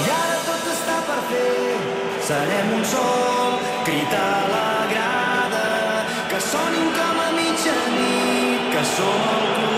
I ara tot està per fer. Serem un sol, crit a la grada, que sonin com a mitjanit, que som el club.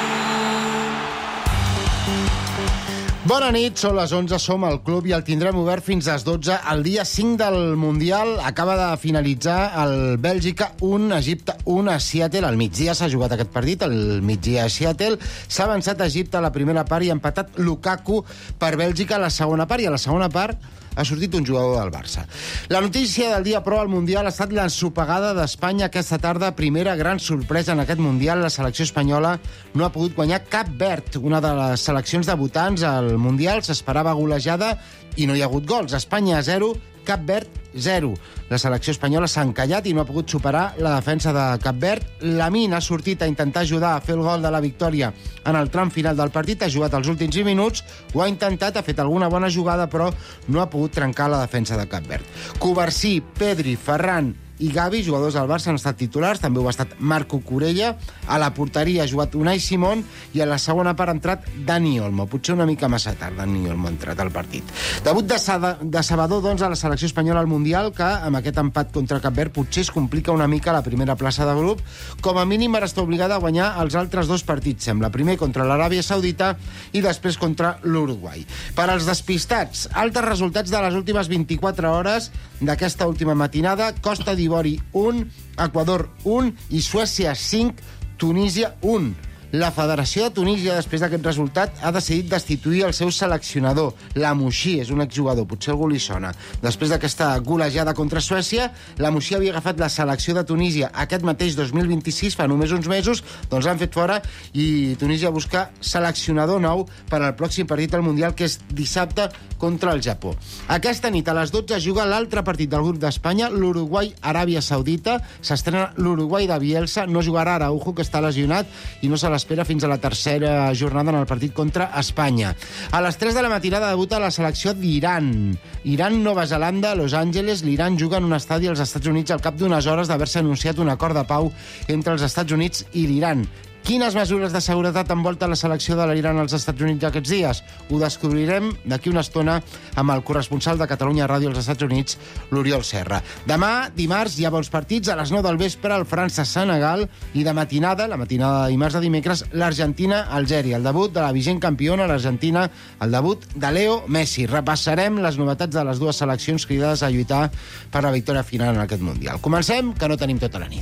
Bona nit, són les 11, som al club i el tindrem obert fins a les 12. El dia 5 del Mundial acaba de finalitzar el Bèlgica 1, Egipte 1 a Seattle. Al migdia s'ha jugat aquest partit, al migdia a Seattle. S'ha avançat a Egipte a la primera part i ha empatat Lukaku per Bèlgica a la segona part. I a la segona part ha sortit un jugador del Barça. La notícia del dia, però, al Mundial ha estat l'ensopegada d'Espanya aquesta tarda. Primera gran sorpresa en aquest Mundial. La selecció espanyola no ha pogut guanyar Cap Verd, una de les seleccions debutants al Mundial. S'esperava golejada i no hi ha hagut gols. Espanya 0, Cap Verd 0. La selecció espanyola s'ha encallat i no ha pogut superar la defensa de Cap Verd. Lamine ha sortit a intentar ajudar a fer el gol de la victòria en el tram final del partit, ha jugat els últims 20 minuts, ho ha intentat, ha fet alguna bona jugada, però no ha pogut trencar la defensa de Cap Verd. Covarsí, Pedri, Ferran i Gavi, jugadors del Barça, han estat titulars. També ho ha estat Marco Corella. A la porteria ha jugat Unai Simón i a la segona part ha entrat Dani Olmo. Potser una mica massa tard Dani Olmo ha entrat al partit. Debut decebedor, doncs, a la selecció espanyola al Mundial, que amb aquest empat contra Cap Verd potser es complica una mica la primera plaça de grup. Com a mínim ara està obligada a guanyar els altres dos partits, sembla. Primer contra l'Aràbia Saudita i després contra l'Uruguai. Per als despistats, altres resultats de les últimes 24 hores d'aquesta última matinada. Costa d'Ivori 1, Equador 1 i Suècia 5, Tunísia 1. La Federació de Tunísia, després d'aquest resultat, ha decidit destituir el seu seleccionador. Lamouchi és un exjugador, potser algú li sona. Després d'aquesta golejada contra Suècia, Lamouchi havia agafat la selecció de Tunísia aquest mateix 2026, fa només uns mesos, doncs l'han fet fora i Tunísia busca seleccionador nou per al pròxim partit al Mundial, que és dissabte contra el Japó. Aquesta nit a les 12 juga l'altre partit del grup d'Espanya, l'Uruguai-Aràbia Saudita. S'estrena l'Uruguai de Bielsa, no jugarà Araujo, que està lesionat, i no se l'espera fins a la tercera jornada en el partit contra Espanya. A les 3 de la matinada debuta la selecció d'Iran. Iran-Nova Zelanda, Los Angeles. L'Iran juga en un estadi als Estats Units al cap d'unes hores d'haver-se anunciat un acord de pau entre els Estats Units i l'Iran. Quines mesures de seguretat envolta la selecció de l'Iran als Estats Units aquests dies? Ho descobrirem d'aquí una estona amb el corresponsal de Catalunya Ràdio als Estats Units, l'Oriol Serra. Demà, dimarts, hi ha bons partits. A les 9 del vespre, el França-Senegal, i de matinada, la matinada de dimarts a dimecres, l'Argentina-Algèria. El debut de la vigent campiona, l'Argentina, el debut de Leo Messi. Repassarem les novetats de les dues seleccions cridades a lluitar per la victòria final en aquest Mundial. Comencem, que no tenim tota la nit.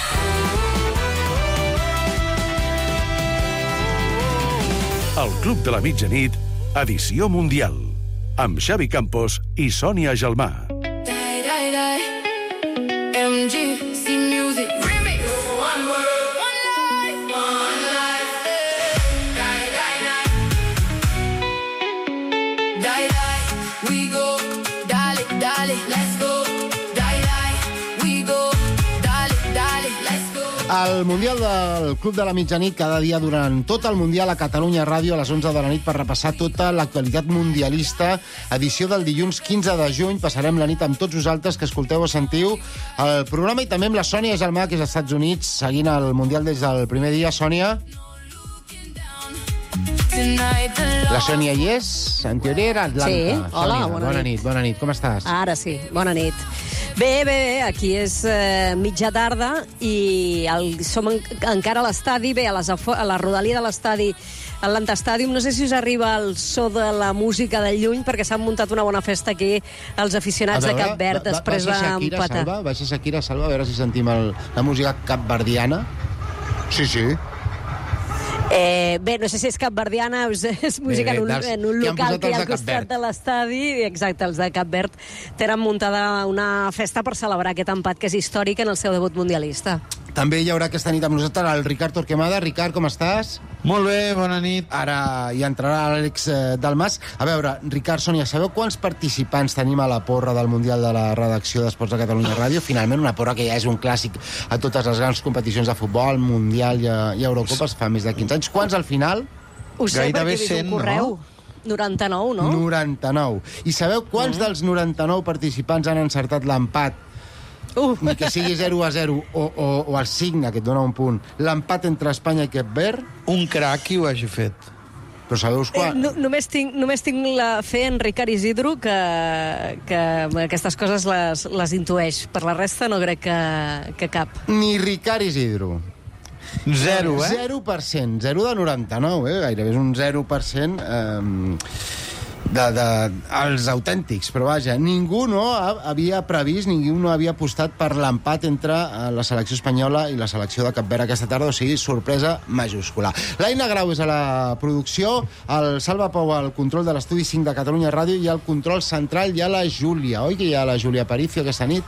El Club de la Mitjanit, edició mundial, amb Xavi Campos i Sònia Gelmà. MGC Music Remix. One world, one life, one life. Die, die, die. Die, die, we go. Dale, dale, let's go. Die, die, we go. Dale, dale, let's go. El Mundial del Club de la Mitjanit, cada dia durant tot el Mundial a Catalunya Ràdio a les 11 de la nit per repassar tota l'actualitat mundialista. Edició del dilluns 15 de juny. Passarem la nit amb tots vosaltres que escolteu o sentiu el programa, i també amb la Sònia Gelmà, que és als Estats Units, seguint el Mundial des del primer dia. Sònia? La Sònia hi és? En teoria era Atlanta. Sí, hola, Sònia, bona nit. Bona nit, com estàs? Ara sí, bona nit. Bé, aquí és mitja tarda i som encara a l'estadi, bé, a la rodalia de l'estadi, a l'Atlanta Stadium. No sé si us arriba el so de la música de lluny, perquè s'han muntat una bona festa aquí els aficionats de Cap Verd després d'empatar. Baixa Shakira, Salva, a veure si sentim la música capverdiana. Sí. Bé, no sé si és capverdiana o és música en un local que hi ha al costat de l'estadi. Exacte, els de Cap Verd tenen muntada una festa per celebrar aquest empat que és històric en el seu debut mundialista. També hi haurà aquesta nit amb nosaltres el Ricard Torquemada. Ricard, com estàs? Molt bé, bona nit. Ara hi entrarà l'Àlex Dalmas. A veure, Ricard, Sònia, sabeu quants participants tenim a la porra del Mundial de la redacció d'Esports de Catalunya Ràdio? Finalment, una porra que ja és un clàssic a totes les grans competicions de futbol, Mundial i Eurocopes, fa més de 15 anys. Quants al final? Ho sé, perquè he vist un correu. 99, no? 99. I sabeu quants dels 99 participants han encertat l'empat? Ni que sigui 0-0 o el signe, que et dona un punt. L'empat entre Espanya i Cap Verd? Un crac qui ho hagi fet. Però sabeu quan? Només tinc la fe en Ricard Isidro, que aquestes coses les intueix. Per la resta no crec que cap. Ni Ricard Isidro. 0, 0%, 0 de 99, gairebé és un 0% els autèntics, però vaja, ningú no havia previst, ningú no havia apostat per l'empat entre la selecció espanyola i la selecció de Cap Verd aquesta tarda, o sigui, sorpresa majúscula. L'Aina Grau és a la producció, el Salva Pou al control de l'estudi 5 de Catalunya Ràdio, i al control central hi ha la Júlia, oi que hi ha la Júlia Aparicio aquesta nit?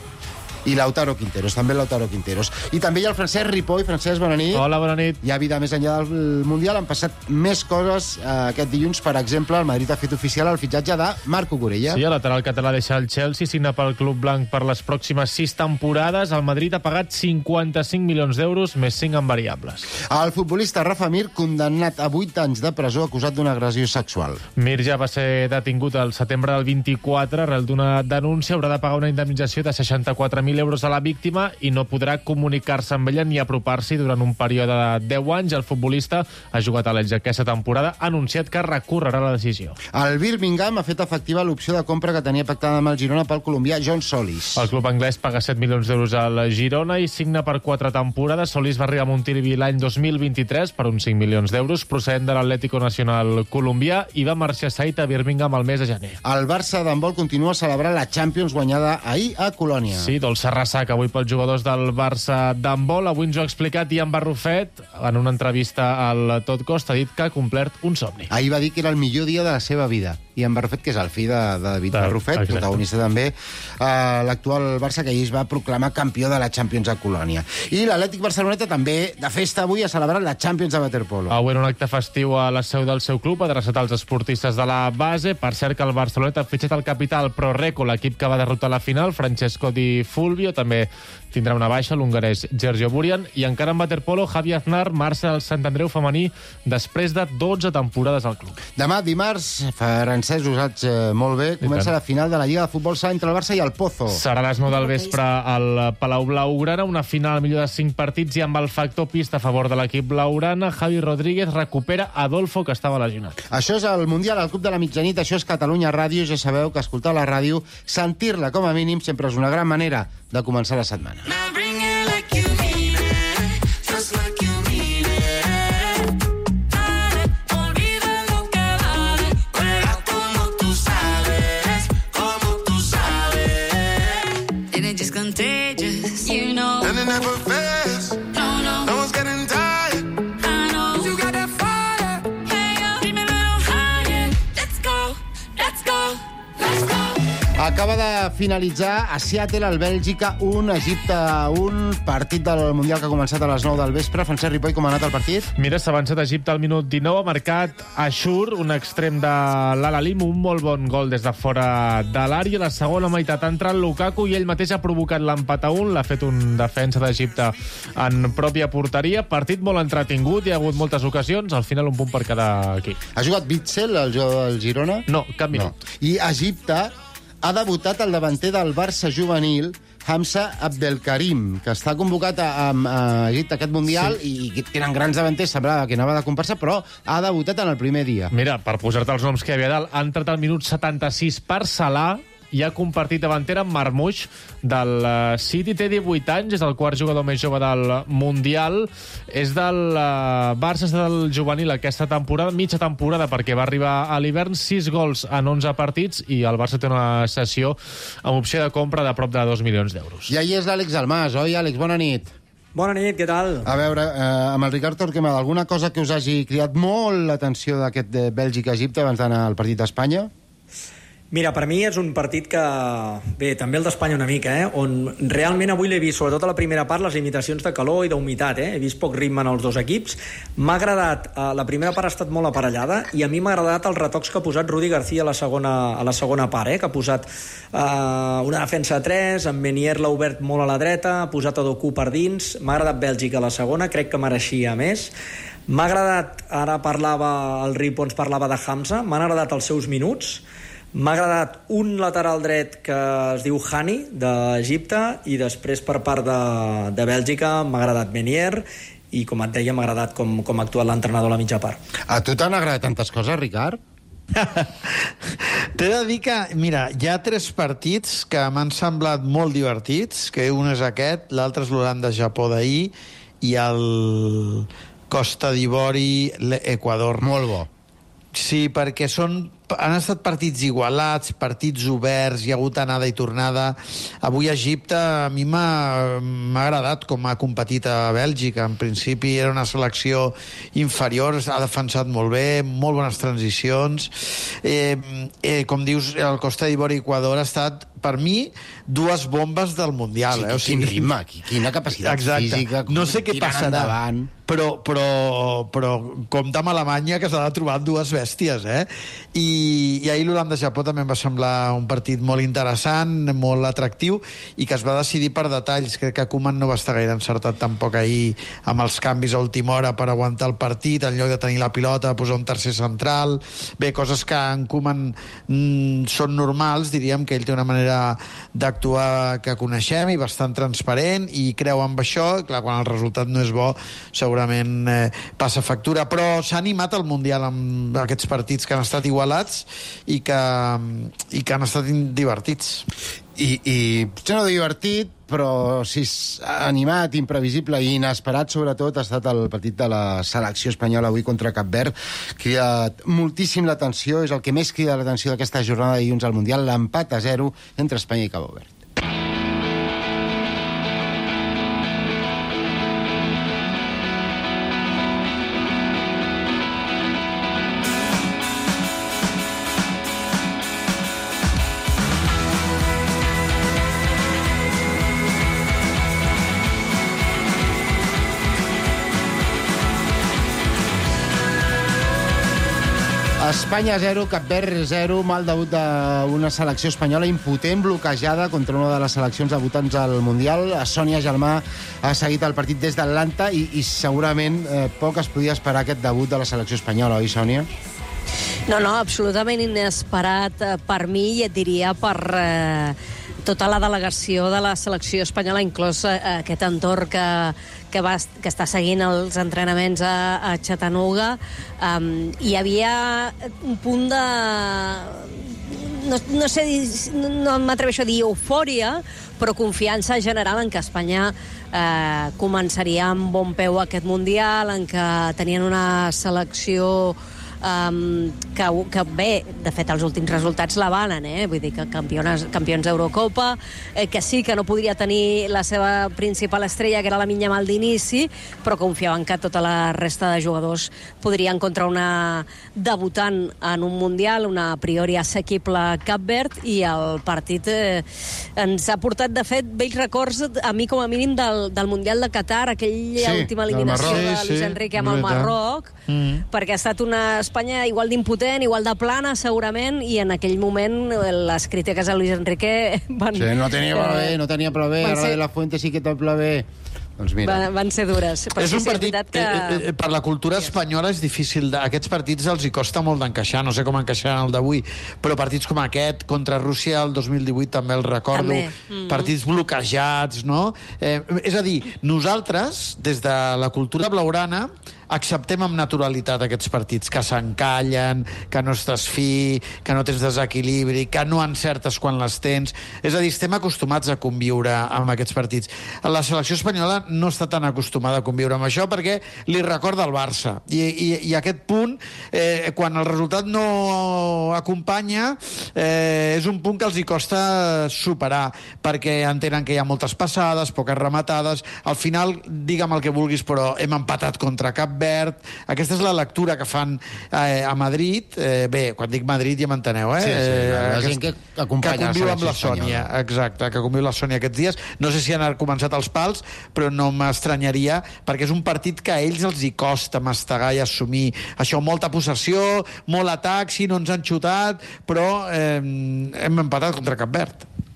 I Lautaro Quinteros, també Lautaro Quinteros. I també hi ha el Francesc Ripoll. Francesc, bona nit. Hola, bona nit. Hi ha vida més enllà del Mundial. Han passat més coses aquest dilluns. Per exemple, el Madrid ha fet oficial el fitxatge de Marco Corella. Sí, el lateral català deixa el Chelsea, signa pel Club Blanc per les pròximes 6 temporades. El Madrid ha pagat 55 milions d'euros, més 5 en variables. El futbolista Rafa Mir, condemnat a 8 anys de presó acusat d'una agressió sexual. Mir ja va ser detingut al setembre del 24 arrel d'una denúncia. Haurà de pagar una indemnització de 64.000 euros a la víctima i no podrà comunicar-se amb ella ni apropar-s'hi durant un període de 10 anys. El futbolista ha jugat a l'Elx aquesta temporada, ha anunciat que recorrerà la decisió. El Birmingham ha fet efectiva l'opció de compra que tenia pactada amb el Girona pel colombià John Solis. El club anglès paga 7 milions d'euros al Girona i signa per 4 temporades. Solis va arribar a Montilivi l'any 2023 per uns 5 milions d'euros, procedent de l'Atlético Nacional colombià, i va marxar cedit a Birmingham el mes de gener. El Barça d'handbol continua celebrant la Champions guanyada ahir a Colònia. Sí, dolça ressaca avui pels jugadors del Barça d'handbol. Avui ens ho ha explicat Ian Barrufet en una entrevista al Tot Cost. Ha dit que ha complert un somni. Ahir va dir que era el millor dia de la seva vida. Ian Barrufet, que és el fill de David Barrufet, exacte, protagonista també, l'actual Barça, que ahir es va proclamar campió de la Champions a Colònia. I l'Atlètic Barceloneta també de festa avui ha celebrat la Champions de waterpolo. Avui en un acte festiu a la seu del seu club, adreçat als esportistes de la base. Per cert que el Barceloneta ha fitxat el capità al Proreco, l'equip que va derrotar a la final, Francesco Di Fulvio. També tindrà una baixa l'hongarès Sergio Burian. I encara en waterpolo, Javi Aznar marxa al Sant Andreu femení després de 12 temporades al club. Demà, dimarts, Francesc, ho saps molt bé, comença la final de la Lliga de Futbol Sala entre el Barça i el Pozo. Serà a les 9 del vespre al Palau Blaugrana, una final millor de 5 partits, i amb el factor pista a favor de l'equip blaugrana. Javi Rodríguez recupera Adolfo, que estava lesionat. Això és el Mundial, el Club de la Mitjanit, això és Catalunya Ràdio. Ja sabeu que escoltar la ràdio, sentir-la com a mínim, sempre és una gran manera de començar la setmana. Now bring it like you mean it, just like you mean it. Dale, olvida lo que vale, juega como tú sabes, como tú sabes. And it's just contagious, you know. And it never fails. No one's getting tired. I know. You got that fire. Hey, yo, keep me a little higher. Let's go, let's go, let's go. Acaba de finalitzar a Seattle, al Bèlgica, 1, Egipte 1, partit del Mundial que ha començat a les 9 del vespre. Francesc Ripoll, com ha anat el partit? Mira, s'ha avançat Egipte al minut 19, ha marcat Ashur, un extrem de l'Al-Alim, un molt bon gol des de fora de l'àrea. A la segona meitat ha entrat Lukaku i ell mateix ha provocat l'empat a 1, l'ha fet un defensa d'Egipte en pròpia porteria. Partit molt entretingut, hi ha hagut moltes ocasions, al final un punt per cada equip. Ha jugat Witzel, el jugador del Girona? No, cap minut. No. I Egipte ha debutat el davanter del Barça juvenil, Hamza Abdelkarim, que està convocat a Egipte aquest Mundial, sí. I tenen grans davanters, semblava que anava de comparsa, però ha debutat en el primer dia. Mira, per posar-te els noms que hi havia dalt, ha entrat al minut 76 per Salah, i ha compartit davantera amb Marmoush del City. Té 18 anys, és el quart jugador més jove del Mundial. És del Barça, és del juvenil aquesta temporada, mitja temporada, perquè va arribar a l'hivern, 6 gols en 11 partits, i el Barça té una sessió amb opció de compra de prop de 2 milions d'euros. I ahir és l'Àlex Almàs, oi, Àlex? Bona nit. Bona nit, què tal? A veure, amb el Ricard Torquemada, alguna cosa que us hagi cridat molt l'atenció d'aquest Bèlgica-Egipte abans d'anar al partit d'Espanya? Mira, per mi és un partit que... Bé, també el d'Espanya una mica, on realment avui l'he vist, sobretot a la primera part, les limitacions de calor i d'humitat, He vist poc ritme en els dos equips. M'ha agradat... La primera part ha estat molt aparellada i a mi m'ha agradat els retocs que ha posat Rudi García a la segona part, que ha posat una defensa de 3, amb Menier l'ha obert molt a la dreta, ha posat a Doku per dins. M'ha agradat Bèlgica a la segona, crec que mereixia més. M'ha agradat, ara el Ripo ens parlava de Hamza, m'han agradat els seus minuts. M'ha agradat un lateral dret que es diu Hani, d'Egipte, i després per part de Bèlgica m'ha agradat Menier i com et deia, m'ha agradat com ha actuat l'entrenador a la mitja part. A tu t'han agradat tantes coses, Ricard? T'he de dir que, mira, hi ha 3 partits que m'han semblat molt divertits, que un és aquest, l'altre és l'Holanda-Japó d'ahir, i el Costa d'Ivori, l'Equador. Molt bo. Sí, perquè han estat partits igualats, partits oberts, hi ha hagut anada i tornada. Avui Egipte a mi m'ha agradat com ha competit a Bèlgica. En principi era una selecció inferior, ha defensat molt bé, molt bones transicions. Com dius, el Costa d'Ivori i Equador ha estat, per mi, 2 bombes del Mundial. Sí, O sigui, quin ritme, quina capacitat física. No sé què passarà, endavant. però compta amb Alemanya, que s'ha de trobar amb 2 bèsties, I ahir l'Holanda-Japó també em va semblar un partit molt interessant, molt atractiu, i que es va decidir per detalls. Crec que Koeman no va estar gaire encertat tampoc ahir amb els canvis a última hora per aguantar el partit, en lloc de tenir la pilota, posar un tercer central. Bé, coses que en Koeman són normals, diríem que ell té una manera d'actuar que coneixem i bastant transparent, i creu amb això. Clar, quan el resultat no és bo, segurament passa factura, però s'ha animat el Mundial amb aquests partits que han estat igualats i que han estat divertits. I potser no divertit, però si és animat, imprevisible i inesperat, sobretot, ha estat el partit de la selecció espanyola avui contra Cap Verd. Crida moltíssim l'atenció, és el que més crida l'atenció d'aquesta jornada de dilluns al Mundial, l'empat a 0 entre Espanya i Cabo Verd. Espanya 0, Cap Verd 0, mal debut d'una selecció espanyola impotent, bloquejada contra una de les seleccions debutants al Mundial. Sònia Gelmà ha seguit el partit des d'Atlanta i segurament poc es podia esperar aquest debut de la selecció espanyola, oi, Sònia? No, absolutament inesperat per mi, i et diria per tota la delegació de la selecció espanyola, inclòs aquest entorn que està seguint els entrenaments a Chattanooga. Hi havia un punt de... No sé, no m'atreveixo a dir eufòria, però confiança general en que Espanya començaria amb bon peu aquest Mundial, en que tenien una selecció que bé, de fet els últims resultats l'avalen, vull dir que campions d'Eurocopa, que sí que no podria tenir la seva principal estrella, que era la Minyamal d'inici, però confiaven que tota la resta de jugadors podrien contra una debutant en un Mundial, una a priori assequible Cap Verd, i el partit ens ha portat, de fet, vells records, a mi com a mínim, del Mundial de Qatar, aquella última eliminació de Luis Enrique amb el Marroc, perquè ha estat una Espanya igual d'impotent, igual de plana, segurament, i en aquell moment les crítiques a Luis Enrique van... Sí, no tenia prou bé, ara de la Fuente sí que tot prou bé. Doncs mira. Van ser dures. És un partit que... Per la cultura espanyola és difícil. Aquests partits els hi costa molt d'encaixar. No sé com encaixaran el d'avui, però partits com aquest, contra Rússia el 2018 també el recordo. Partits bloquejats, no? És a dir, nosaltres, des de la cultura blaugrana, acceptem amb naturalitat aquests partits, que s'encallen, que no estàs fi, que no tens desequilibri, que no encertes quan les tens. És a dir, estem acostumats a conviure amb aquests partits. La selecció espanyola no està tan acostumada a conviure amb això perquè li recorda el Barça. I aquest punt, quan el resultat no acompanya, és un punt que els hi costa superar, perquè entenen que hi ha moltes passades, poques rematades. Al final, digue'm el que vulguis, però hem empatat contra Cap Verd. Aquesta és la lectura que fan a Madrid. Bé, quan dic Madrid ja m'enteneu, Sí, la gent que acompanya que conviu amb la selecció Sònia. Exacte, que conviu la Sònia aquests dies. No sé si han començat els pals, però no m'estranyaria, perquè és un partit que a ells els hi costa mastegar i assumir això, molta possessió, molt atac, sí, no ens han xutat, però hem empatat contra Cap Verd.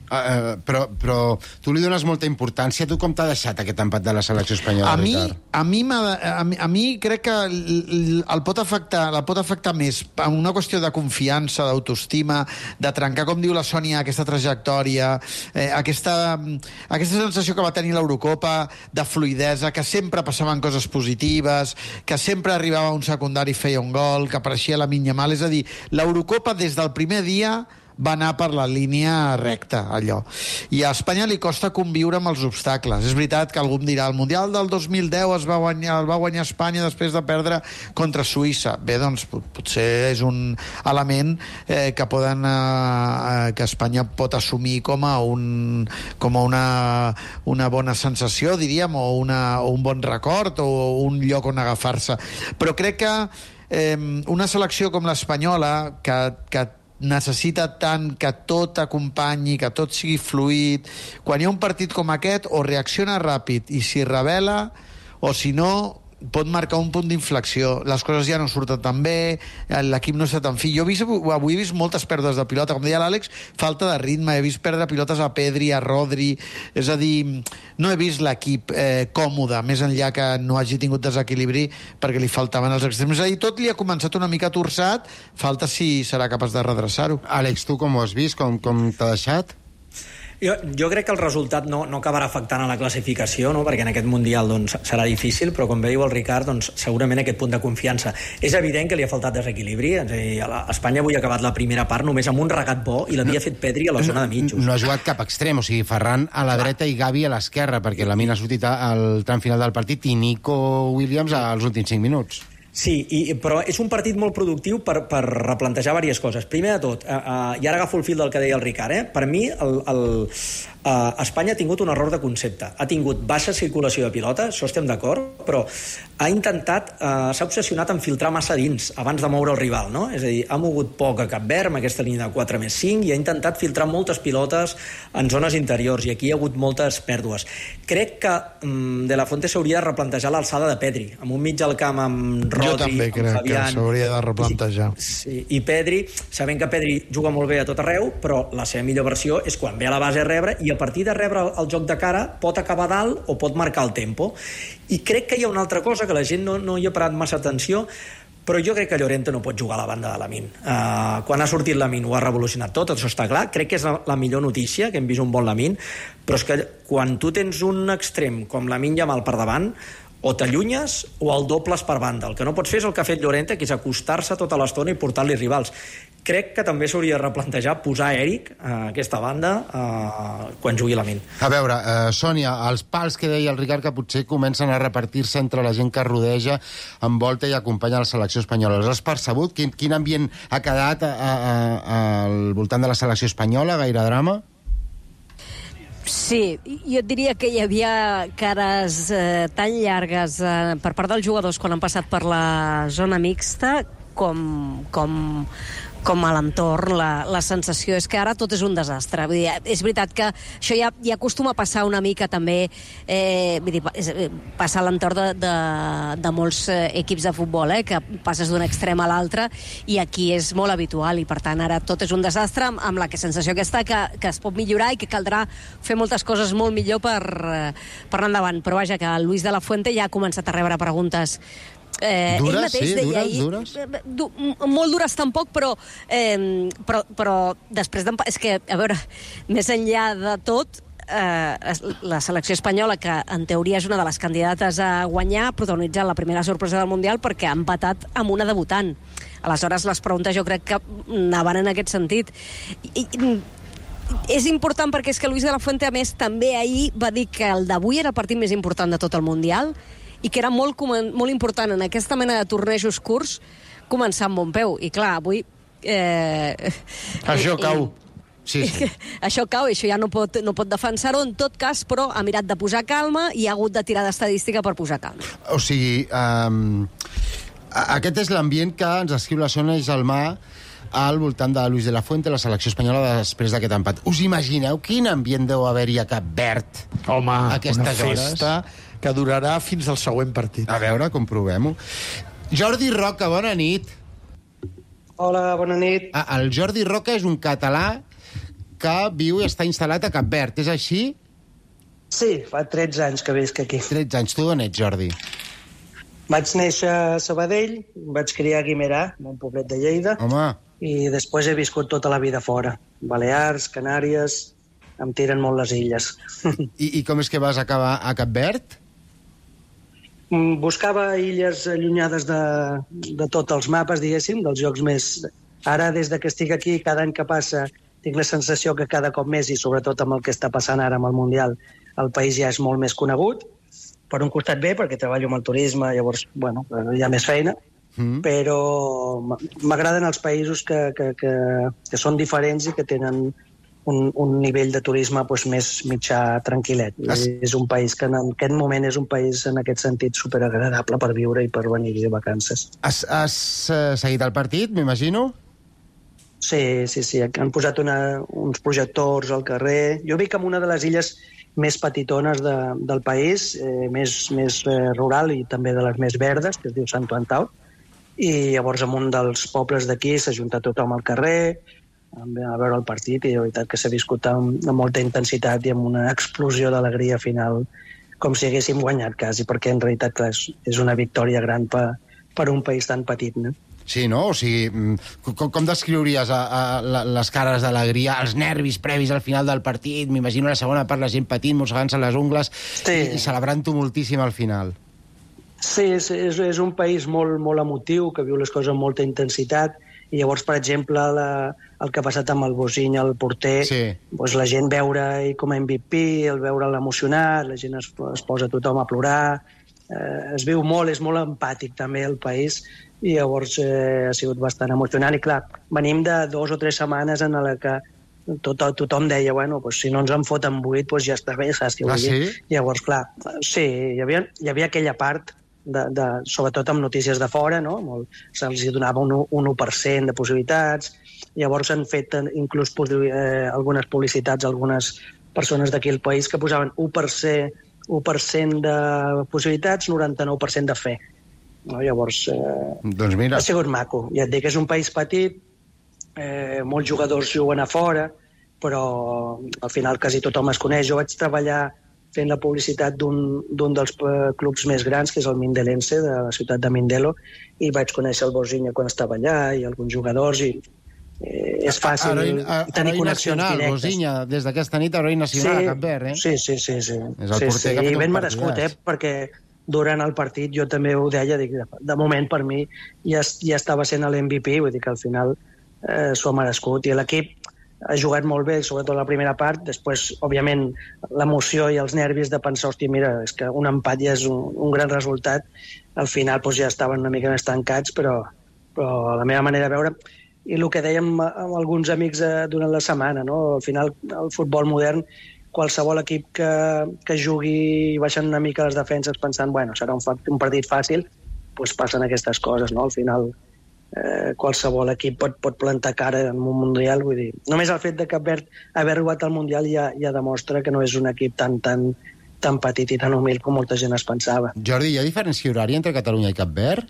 Però tu li dones molta importància. Tu com t'ha deixat aquest empat de la selecció espanyola, Ricard? A mi crec que la pot afectar més en una qüestió de confiança, d'autoestima, de trencar, com diu la Sònia, aquesta trajectòria, aquesta sensació que va tenir l'Eurocopa de fluidesa, que sempre passaven coses positives, que sempre arribava un secundari i feia un gol, que apareixia Lamine Yamal. És a dir, l'Eurocopa des del primer dia va anar per la línia recta, allò. I a Espanya li costa conviure amb els obstacles. És veritat que algú em dirà, el Mundial del 2010 el va guanyar Espanya després de perdre contra Suïssa. Bé, doncs, potser és un element que Espanya pot assumir com a una bona sensació, diríem, o un bon record, o un lloc on agafar-se. Però crec que una selecció com l'espanyola, que necessita tant que tot acompanyi, que tot sigui fluid, quan hi ha un partit com aquest o reacciona ràpid i s'hi revela, o si no pot marcar un punt d'inflexió. Les coses ja no surten tan bé, l'equip no està tan fi. Jo avui he vist moltes pèrdues de pilota, com deia l'Àlex, falta de ritme, he vist perdre pilotes a Pedri, a Rodri, és a dir, no he vist l'equip còmode, més enllà que no hagi tingut desequilibri perquè li faltaven els extrems. És a dir, tot li ha començat una mica torçat, falta si serà capaç de redreçar-ho. Àlex, tu com ho has vist? Com t'ha deixat? Jo crec que el resultat no acabarà afectant a la classificació, no? Perquè en aquest Mundial doncs, serà difícil, però com bé diu el Ricard, doncs, segurament aquest punt de confiança. És evident que li ha faltat desequilibri. És a dir, Espanya avui ha acabat la primera part només amb un regat bo i l'havia fet Pedri a la zona de mitjos. No ha jugat cap extrem, o sigui, Ferran a la dreta i Gavi a l'esquerra, perquè Lamine ha sortit al tram final del partit i Nico Williams als últims 5 minuts. Sí, però és un partit molt productiu per replantejar diverses coses. Primer de tot, i ara agafo el fil del que deia el Ricard, per mi Espanya ha tingut un error de concepte. Ha tingut baixa circulació de pilota, això estem d'acord, però s'ha obsessionat en filtrar massa dins abans de moure el rival, no? És a dir, ha mogut poc a Cap Verd amb aquesta línia de 4+5 i ha intentat filtrar moltes pilotes en zones interiors i aquí hi ha hagut moltes pèrdues. Crec que De La Fuente s'hauria de replantejar l'alçada de Pedri, amb un mig al camp amb Rodri, jo també crec que s'hauria de replantejar. Sí, i Pedri, sabent que Pedri juga molt bé a tot arreu, però la seva millor versió és quan ve a la base a rebre i a partir de rebre el joc de cara pot acabar dalt o pot marcar el tempo. I crec que hi ha una altra cosa que la gent no hi ha parat massa atenció, però jo crec que Llorente no pot jugar a la banda de Lamine. Quan ha sortit Lamine ho ha revolucionat tot, això està clar. Crec que és la millor notícia, que hem vist un bon Lamine, però és que quan tu tens un extrem com Lamine Yamal per davant, o t'allunyes o el dobles per banda. El que no pots fer és el que ha fet Llorente, que és acostar-se tota l'estona i portar-li rivals. Crec que també s'hauria de replantejar posar Eric a aquesta banda quan jugui Lamine. A veure, Sònia, els pals que deia el Ricard que potser comencen a repartir-se entre la gent que rodeja, envolta i acompanya la selecció espanyola. Els has percebut? Quin ambient ha quedat al voltant de la selecció espanyola? Gaire drama? Sí, jo et diria que hi havia cares tan llargues per part dels jugadors quan han passat per la zona mixta com a l'entorn. La sensació és que ara tot és un desastre. Vull dir, és veritat que això ja acostuma a passar una mica també, vull dir, passar a l'entorn de molts equips de futbol, que passes d'un extrem a l'altre, i aquí és molt habitual, i per tant ara tot és un desastre, amb la sensació aquesta que es pot millorar i que caldrà fer moltes coses molt millor per anar endavant. Però vaja, que el Luis de la Fuente ja ha començat a rebre preguntes dures, sí, dures? Molt dures tampoc, però després és que, a veure, més enllà de tot, la selecció espanyola, que en teoria és una de les candidates a guanyar, ha protagonitzat la primera sorpresa del Mundial perquè ha empatat amb una debutant. Aleshores, les preguntes jo crec que anaven en aquest sentit. És important perquè és que Luis de la Fuente, a més, també ahir va dir que el d'avui era el partit més important de tot el Mundial i que era molt important en aquesta mena de tornejos curts començar amb bon peu. I clar, avui... Això cau. Sí. Això cau i això ja no pot defensar-ho. En tot cas, però, ha mirat de posar calma i ha hagut de tirar d'estadística per posar calma. O sigui, aquest és l'ambient que ens escriu la Sònia Gelmà al voltant de Luis de la Fuente, la selecció espanyola, després d'aquest empat. Us imagineu quin ambient deu haver-hi a Cap Verd? Home, aquestes una festa que durarà fins al següent partit. A veure, comprovem-ho. Jordi Roca, bona nit. Hola, bona nit. El Jordi Roca és un català que viu i està instal·lat a Cap Verd, és així? Sí, fa 13 anys que visc aquí. 13 anys. Tu d'on ets, Jordi? Vaig néixer a Sabadell, vaig criar a Guimerà, un poblet de Lleida, Home, i després he viscut tota la vida fora. Balears, Canàries, em tiren molt les illes. i com és que vas acabar a Cap Verd? Buscava illes allunyades de tots els mapes, diguéssim, dels llocs més... Ara, des que estic aquí, cada any que passa, tinc la sensació que cada cop més, i sobretot amb el que està passant ara amb el Mundial, el país ja és molt més conegut. Per un costat bé, perquè treballo amb el turisme, llavors, bueno, hi ha més feina, però m'agraden els països que són diferents i que tenen un nivell de turisme doncs, més mitjà tranquil·let. És un país que en aquest moment és un país en aquest sentit superagradable per viure i per venir de vacances. Has seguit el partit, m'imagino? Sí. Han posat uns projectors al carrer. Jo vic en una de les illes més petitones del país, més rural i també de les més verdes, que es diu Sant Antau, i llavors en un dels pobles d'aquí s'ha juntat tothom al carrer a veure el partit, i de veritat que s'ha viscut amb molta intensitat i amb una explosió d'alegria final, com si haguéssim guanyat quasi, perquè en realitat és una victòria gran per un país tan petit, no? Sí, no? O sigui, com descriuries les cares d'alegria, els nervis previs al final del partit? M'imagino la segona part, la gent patint, mossegant-se les ungles i celebrant-ho moltíssim al final. Sí, és un país molt, molt emotiu, que viu les coses amb molta intensitat, i llavors, per exemple, el que ha passat amb el Bosiny, el porter, doncs la gent veure com a MVP, el veure'l emocionat, la gent es posa tothom a plorar, es viu molt, és molt empàtic també el país, i llavors ha sigut bastant emocionant. I clar, venim de 2 o 3 setmanes en la que tothom deia, bueno, doncs, si no ens en foten 8, doncs ja està bé, saps? Sí? Llavors, clar, sí, hi havia aquella part, sobretot amb notícies de fora, no? Se'ls donava un 1% de possibilitats. Llavors han fet inclús algunes publicitats, algunes persones d'aquí al país que posaven 1% de possibilitats, 99% de fe. No? Llavors, doncs mira, ha sigut maco. Ja et dic, és un país petit, molts jugadors juguen a fora, però al final quasi tothom es coneix. Jo vaig treballar fent la publicitat d'un dels clubs més grans, que és el Mindelense, de la ciutat de Mindelo, i vaig conèixer el Borginha quan estava allà, i alguns jugadors, i és fàcil tenir connexions directes. Borginha, des d'aquesta nit, heroi nacional a Cap Verd, eh? Sí. És el porter que ha fet i ben un merescut, partidàs. perquè durant el partit jo també ho deia, dic, de moment per mi ja estava sent l'MVP, vull dir que al final s'ho ha merescut, i l'equip ha jugat molt bé, sobretot la primera part. Després, òbviament, l'emoció i els nervis de pensar, hòstia, mira, és que un empat ja és un gran resultat. Al final doncs, ja estaven una mica més tancats, però la meva manera de veure... I el que dèiem amb alguns amics durant la setmana, no? Al final, el futbol modern, qualsevol equip que jugui baixant una mica les defenses pensant, bueno, serà un partit fàcil, doncs passen aquestes coses, no? Al final... qualsevol equip pot plantar cara en un Mundial, vull dir, només el fet de Cap Verd haver arribat al Mundial ja demostra que no és un equip tan petit i tan humil com molta gent es pensava. Jordi, hi ha diferència horària entre Catalunya i Cap Verd?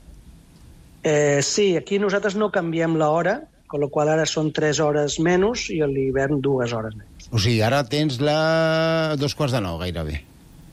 Sí, aquí nosaltres no canviem l'hora, amb la qual ara són 3 hores menys i a l'hivern 2 hores menys. O sigui, ara tens 2:45 gairebé.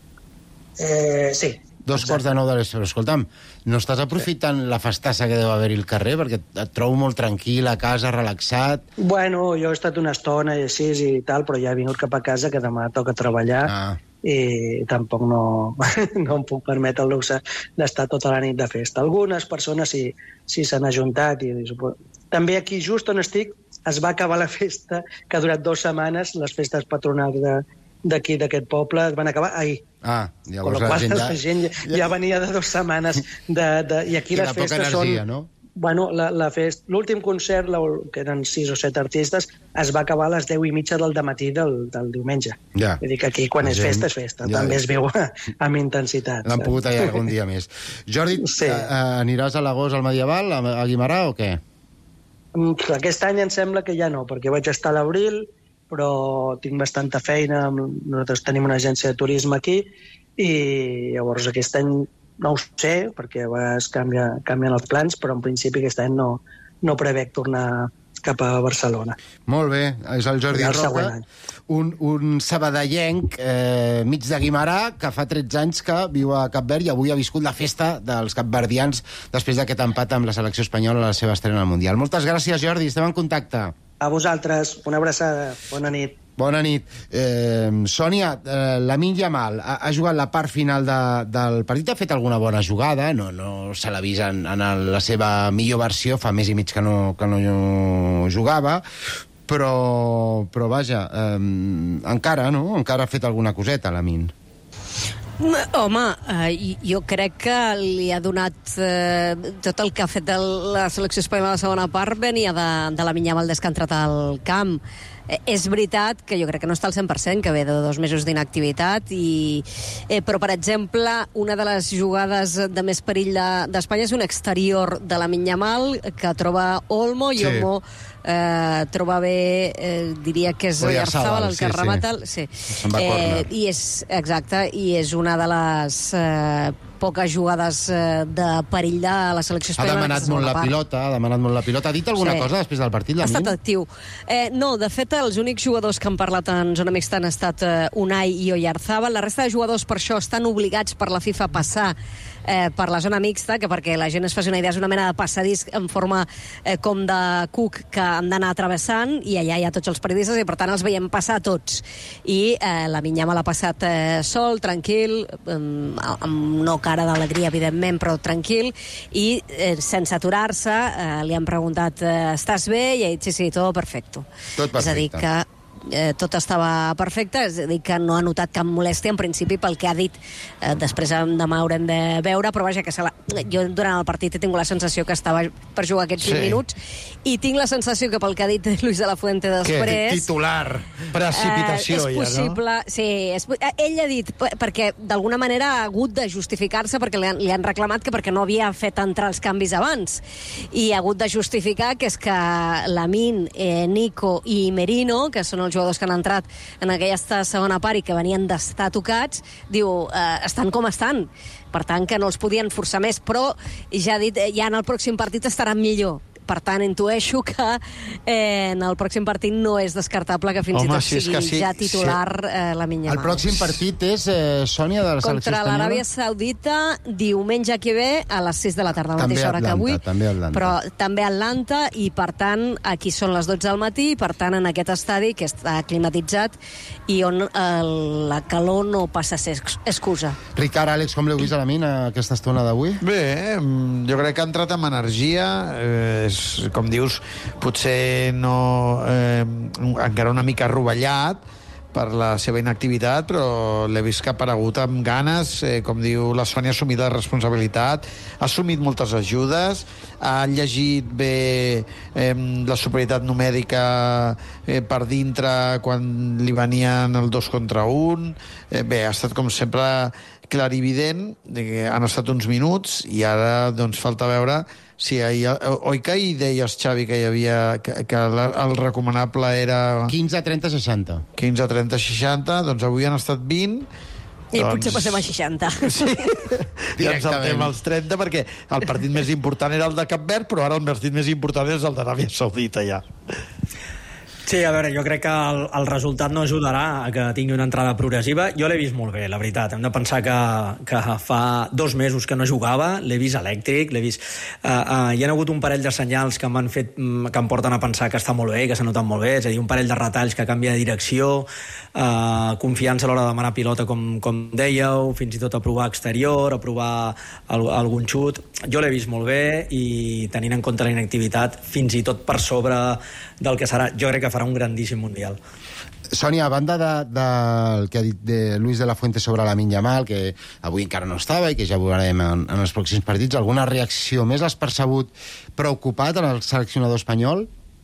Sí. 2:45 de l'espre. Escolta'm, no estàs aprofitant la festassa que deu haver-hi al carrer? Perquè et trobo molt tranquil, a casa, relaxat. Bueno, jo he estat una estona i així i tal, però ja he vingut cap a casa, que demà toca treballar, i tampoc no em puc permetre el luxe d'estar tota la nit de festa. Algunes persones sí s'han ajuntat. També aquí, just on estic, es va acabar la festa, que ha durat 2 setmanes, les festes patronals d'aquí, d'aquest poble, es van acabar ahir. Llavors la gent ja venia de 2 setmanes i aquí les festes són... No? Bueno, l'últim concert, que eren 6 o 7 artistes, es va acabar a les 10:30 del dematí del diumenge. Vull dir que aquí, quan és festa, és festa. També es viu amb intensitat. L'han pogut allargar algun dia més. Jordi, aniràs a l'agost al Medieval, a Guimerà, o què? Aquest any em sembla que ja no, perquè vaig estar a l'abril, però tinc bastanta feina. Nosaltres tenim una agència de turisme aquí, i llavors aquest any no ho sé, perquè a vegades canvien els plans, però en principi aquest any no prevec tornar cap a Barcelona. Molt bé, és el Jordi El següent Roca, any. un sabadellenc mig de Guimarà que fa 13 anys que viu a Cap Verd i avui ha viscut la festa dels capverdians després d'aquest empat amb la selecció espanyola a la seva estrena al Mundial. Moltes gràcies, Jordi, estem en contacte. A vosaltres, una abraçada, bona nit. Bona nit. Sònia, Lamine Yamal ha jugat la part final del partit, ha fet alguna bona jugada, no se l'ha vist en la seva millor versió, fa mes i mig que no jugava, però vaja, encara ha fet alguna coseta, Lamine. Home, jo crec que li ha donat tot el que ha fet de la selecció espanyola a la segona part venia de la Lamine Yamal des que ha entrat al camp. És veritat que jo crec que no està al 100%, que ve de 2 mesos d'inactivitat, però, per exemple, una de les jugades de més perill d'Espanya és un exterior de Lamine Yamal que troba Olmo i Olmo troba bé, diria que és Oyarzabal el que remata. Sí. I és una de les poques jugades de perill de la selecció espanyola. Ha demanat molt la pilota. Ha dit alguna cosa després del partit, Lamine? Ha estat actiu. No, de fet, els únics jugadors que han parlat en zona mixta han estat Unai i Oyarzabal. La resta de jugadors, per això, estan obligats per la FIFA a passar per la zona mixta, que perquè la gent es faci una idea és una mena de passadís en forma com de cuc que han d'anar travessant, i allà hi ha tots els periodistes i per tant els veiem passar tots. I Lamine Yamal l'ha passat sol, tranquil, amb no cara d'alegria, evidentment, però tranquil, i sense aturar-se li han preguntat ¿estàs bé? I ha dit sí, todo perfecto. Tot perfecte. És a dir que tot estava perfecte, és a dir, que no ha notat cap molèstia en principi pel que ha dit. Després demà haurem de veure, però vaja, que jo durant el partit he tingut la sensació que estava per jugar aquests 20 minuts, i tinc la sensació que pel que ha dit Luis de la Fuente després... Titular, precipitació, és possible, ja, no? Sí, ell ha dit, perquè d'alguna manera ha hagut de justificar-se perquè li han reclamat que perquè no havia fet entrar els canvis abans, i ha hagut de justificar que és que Lamine, Nico i Merino, que són els jugadors que han entrat en aquesta segona part i que venien d'estar tocats, diu, estan com estan. Per tant, que no els podien forçar més, però ja ha dit, ja en el pròxim partit estaran millor. Per tant, intueixo que en el pròxim partit no és descartable que fins i tot sigui ja titular Lamine Yamal. El pròxim partit és, Sònia, de la selecció espanyola? Contra l'Aràbia Saudita, diumenge que ve a les 6 de la tarda, la mateixa hora que avui. Però també a Atlanta, i per tant, aquí són les 12 del matí, per tant, en aquest estadi que està climatitzat i on la calor no passa a ser excusa. Ricard, Àlex, com l'heu vist a Lamine aquesta estona d'avui? Bé, jo crec que ha entrat amb energia, com dius, potser no encara una mica rovellat per la seva inactivitat, però l'he vist que ha aparegut amb ganes, com diu la Sònia, ha assumit la responsabilitat, ha assumit moltes ajudes, ha llegit bé la superioritat numèrica per dintre quan li venien el 2 contra 1. Bé, ha estat com sempre clarivident, han estat uns minuts i ara doncs falta veure si oi que hi deies, Xavi, que hi havia que el recomanable era 15, 30, 60. 15, 30, 60, doncs avui han estat 20. I potser passem a 60. Sí, ja ens saltem als 30, perquè el partit més important era el de Cap Verd, però ara el partit més important és el d'Aràbia Saudita, ja. Sí, a veure, jo crec que el resultat no ajudarà a que tingui una entrada progressiva. Jo l'he vist molt bé, la veritat. Hem de pensar que fa 2 mesos que no jugava, l'he vist elèctric, l'he vist... hi ha hagut un parell de senyals que m'han fet, que em porten a pensar que està molt bé, que s'ha notat molt bé, és a dir, un parell de retalls que canvia de direcció, confiança a l'hora de demanar pilota, com dèieu, fins i tot a provar exterior, a provar algun xut. Jo l'he vist molt bé i tenint en compte la inactivitat, fins i tot per sobre del que serà, jo crec que farà un grandíssim Mundial. Sònia, a banda del que ha dit de Luis de la Fuente sobre Lamine Yamal, que avui encara no estava i que ja veurem en els pròxims partits, alguna reacció més has percebut preocupat en el seleccionador espanyol?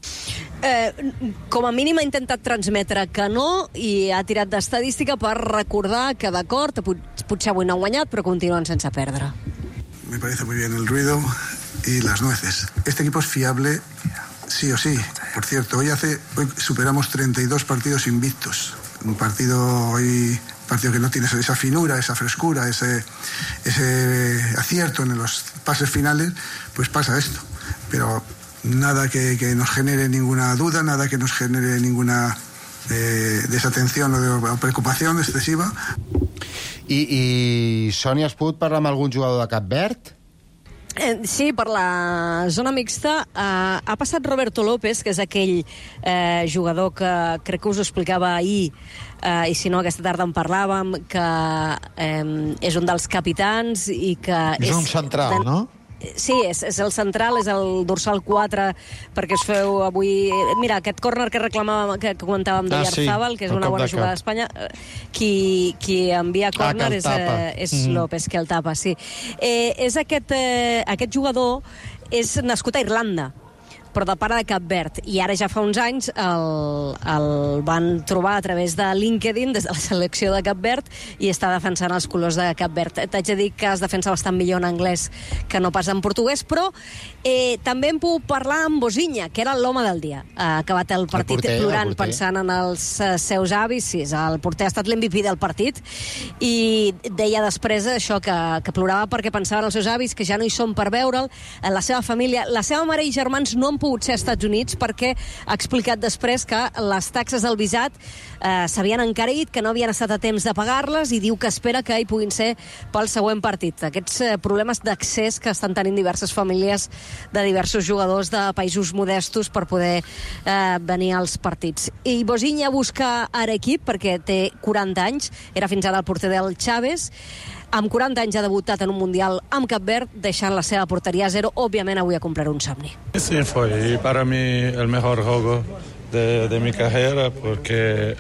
Com a mínim ha intentat transmetre que no, i ha tirat d'estadística per recordar que, d'acord, potser avui no ha guanyat, però continuen sense perdre. Me parece muy bien el ruido y las nueces. Este equipo es fiable sí o sí. Por cierto, hoy superamos 32 partidos invictos. Un partido que no tiene esa finura, esa frescura, ese acierto en los pases finales, pues pasa esto. Pero nada que nos genere ninguna duda, nada que nos genere ninguna desatención o preocupación excesiva. I Sònia, has pogut parlar amb algun jugador de Cap Verd? Sí, per la zona mixta ha passat Roberto López, que és aquell jugador que crec que us ho explicava ahir, i si no aquesta tarda en parlàvem, que és un dels capitans i que... És un central, no? Sí, és el central, és el dorsal 4, perquè us feu avui... Mira, aquest córner que reclamàvem, que comentàvem de Yarzábal, que és una bona jugada d'Espanya, qui envia córner és López, que el tapa, sí. És aquest jugador és nascut a Irlanda, però de pare de Cap Verd, i ara ja fa uns anys el van trobar a través de LinkedIn des de la selecció de Cap Verd i està defensant els colors de Cap Verd. T'haig de dir que es defensa bastant millor en anglès que no pas en portuguès, però també hem pogut parlar amb Bozinha, que era l'home del dia. Ha acabat el partit plorant, pensant en els seus avis. Sí, el porter ha estat l'MVP del partit i deia després això, que plorava perquè pensava en els seus avis, que ja no hi són per veure'l, en la seva família. La seva mare i germans no han pogut ser als Estats Units perquè ha explicat després que les taxes del visat s'havien encarit, que no havien estat a temps de pagar-les, i diu que espera que hi puguin ser pel següent partit. Aquests problemes d'accés que estan tenint diverses famílies de diversos jugadors de països modestos per poder venir als partits. I Bozinha busca ara equip perquè té 40 anys, era fins ara el porter del Chaves. Amb 40 anys ha debutat en un Mundial amb Cap Verd, deixant la seva porteria a 0. Òbviament, avui a comprar un somni. Sí, fue para mí el mejor juego de mi carrera, porque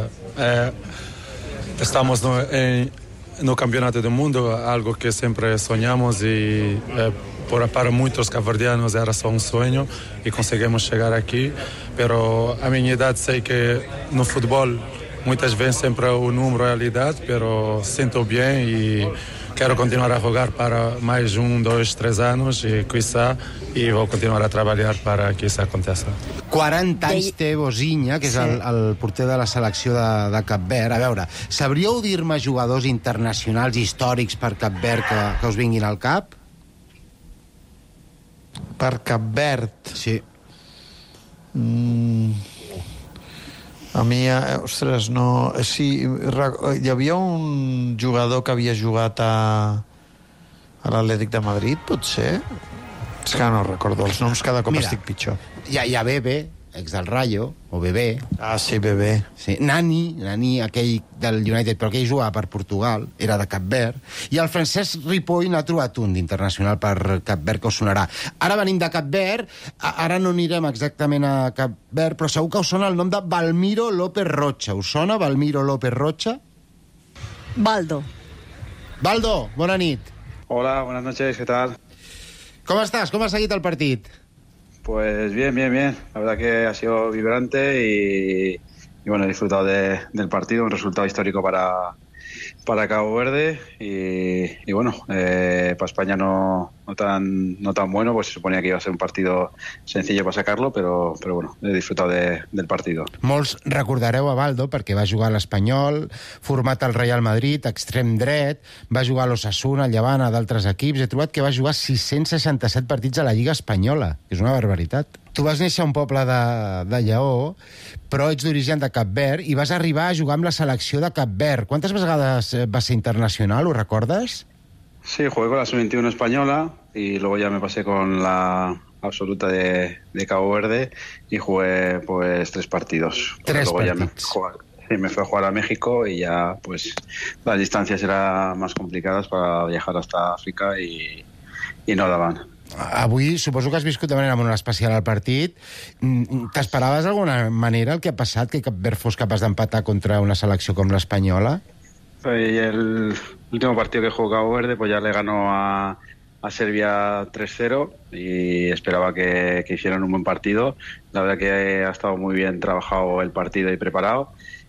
estamos en el Campeonato del Mundo, algo que siempre soñamos y para muchos caverdianos era só un sueño y conseguimos llegar aquí. Pero a mi edad sé que no fútbol muitas vezes sempre o número realidade, pero sinto bem e quero continuar a jogar para mais 1, 2, 3 anos e vou continuar a treballar para que isso aconteça. 40 anys té Bozinha, que és el porter de la selecció de Cap Verd. A veure, sabríeu dir-me jugadors internacionals històrics per Cap Verd que us vinguin al cap? Per Cap Verd? Sí. A mi, ostres, no... Sí, hi havia un jugador que havia jugat a l'Atlètic de Madrid, potser? És que no recordo els noms, cada cop estic pitjor. Hi ha Bebe, ex del Rayo, o Bebé. Ah, sí, Bebé. Sí. Nani, aquell del United, però aquell jugava per Portugal, era de Cap Verd. I el Francesc Ripoll n'ha trobat un d'internacional per Cap Verd, que us sonarà. Ara venim de Cap Verd, ara no anirem exactament a Cap Verd, però segur que us sona el nom de Valmiro López Rocha. Us sona Valmiro López Rocha? Baldo, bona nit. Hola, buenas noches, ¿qué tal? Com estàs? Com has seguit el partit? Pues bien. La verdad que ha sido vibrante y bueno, he disfrutado del partido, un resultado histórico para Cabo Verde y bueno, para España no tan bueno, pues se suponía que iba a ser un partido sencillo para sacarlo, pero bueno, he disfrutado del partido. Molts recordareu a Baldo perquè va jugar a l'Espanyol, format al Real Madrid, extrem dret, va jugar a l'Osasuna, al Llevant, a d'altres equips. He trobat que va jugar 667 partits a la Lliga Espanyola, que és una barbaritat. Tu vas néixer a un poble de Lleó, però ets d'origen de Cap Verd i vas arribar a jugar amb la selecció de Cap Verd. Quantes vegades vas ser internacional, ho recordes? Sí, jugué con la Sub-21 española y luego ya me pasé con la absoluta de Cabo Verde y jugué pues 3 partidos. Tres luego partits. Ya me fui a jugar a México y ya pues las distancias eran más complicadas para viajar hasta África y no daban. Avui suposo que has viscut de manera molt especial el partit. T'esperaves d'alguna manera el que ha passat, que Cap Verd fos capaç d'empatar contra una selecció com l'Espanyola? Y el último partido que jugó Cabo Verde, pues ya le ganó a Serbia 3-0 y esperaba que hicieran un buen partido. La verdad que ha estado muy bien trabajado el partido y preparado.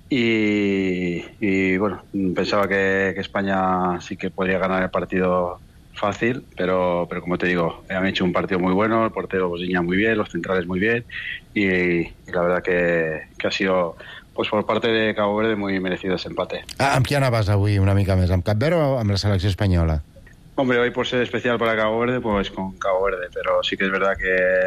Y bueno, pensaba que España sí que podría ganar el partido fácil, pero como te digo, han hecho un partido muy bueno, el portero Bozinha muy bien, los centrales muy bien y la verdad que ha sido, pues por parte de Cabo Verde, muy merecido ese empate. Amb qui anaves avui una mica més? Amb Cap Verd o amb la selecció espanyola? Hombre, hoy por ser especial para Cabo Verde, pues con Cabo Verde, pero sí que es verdad que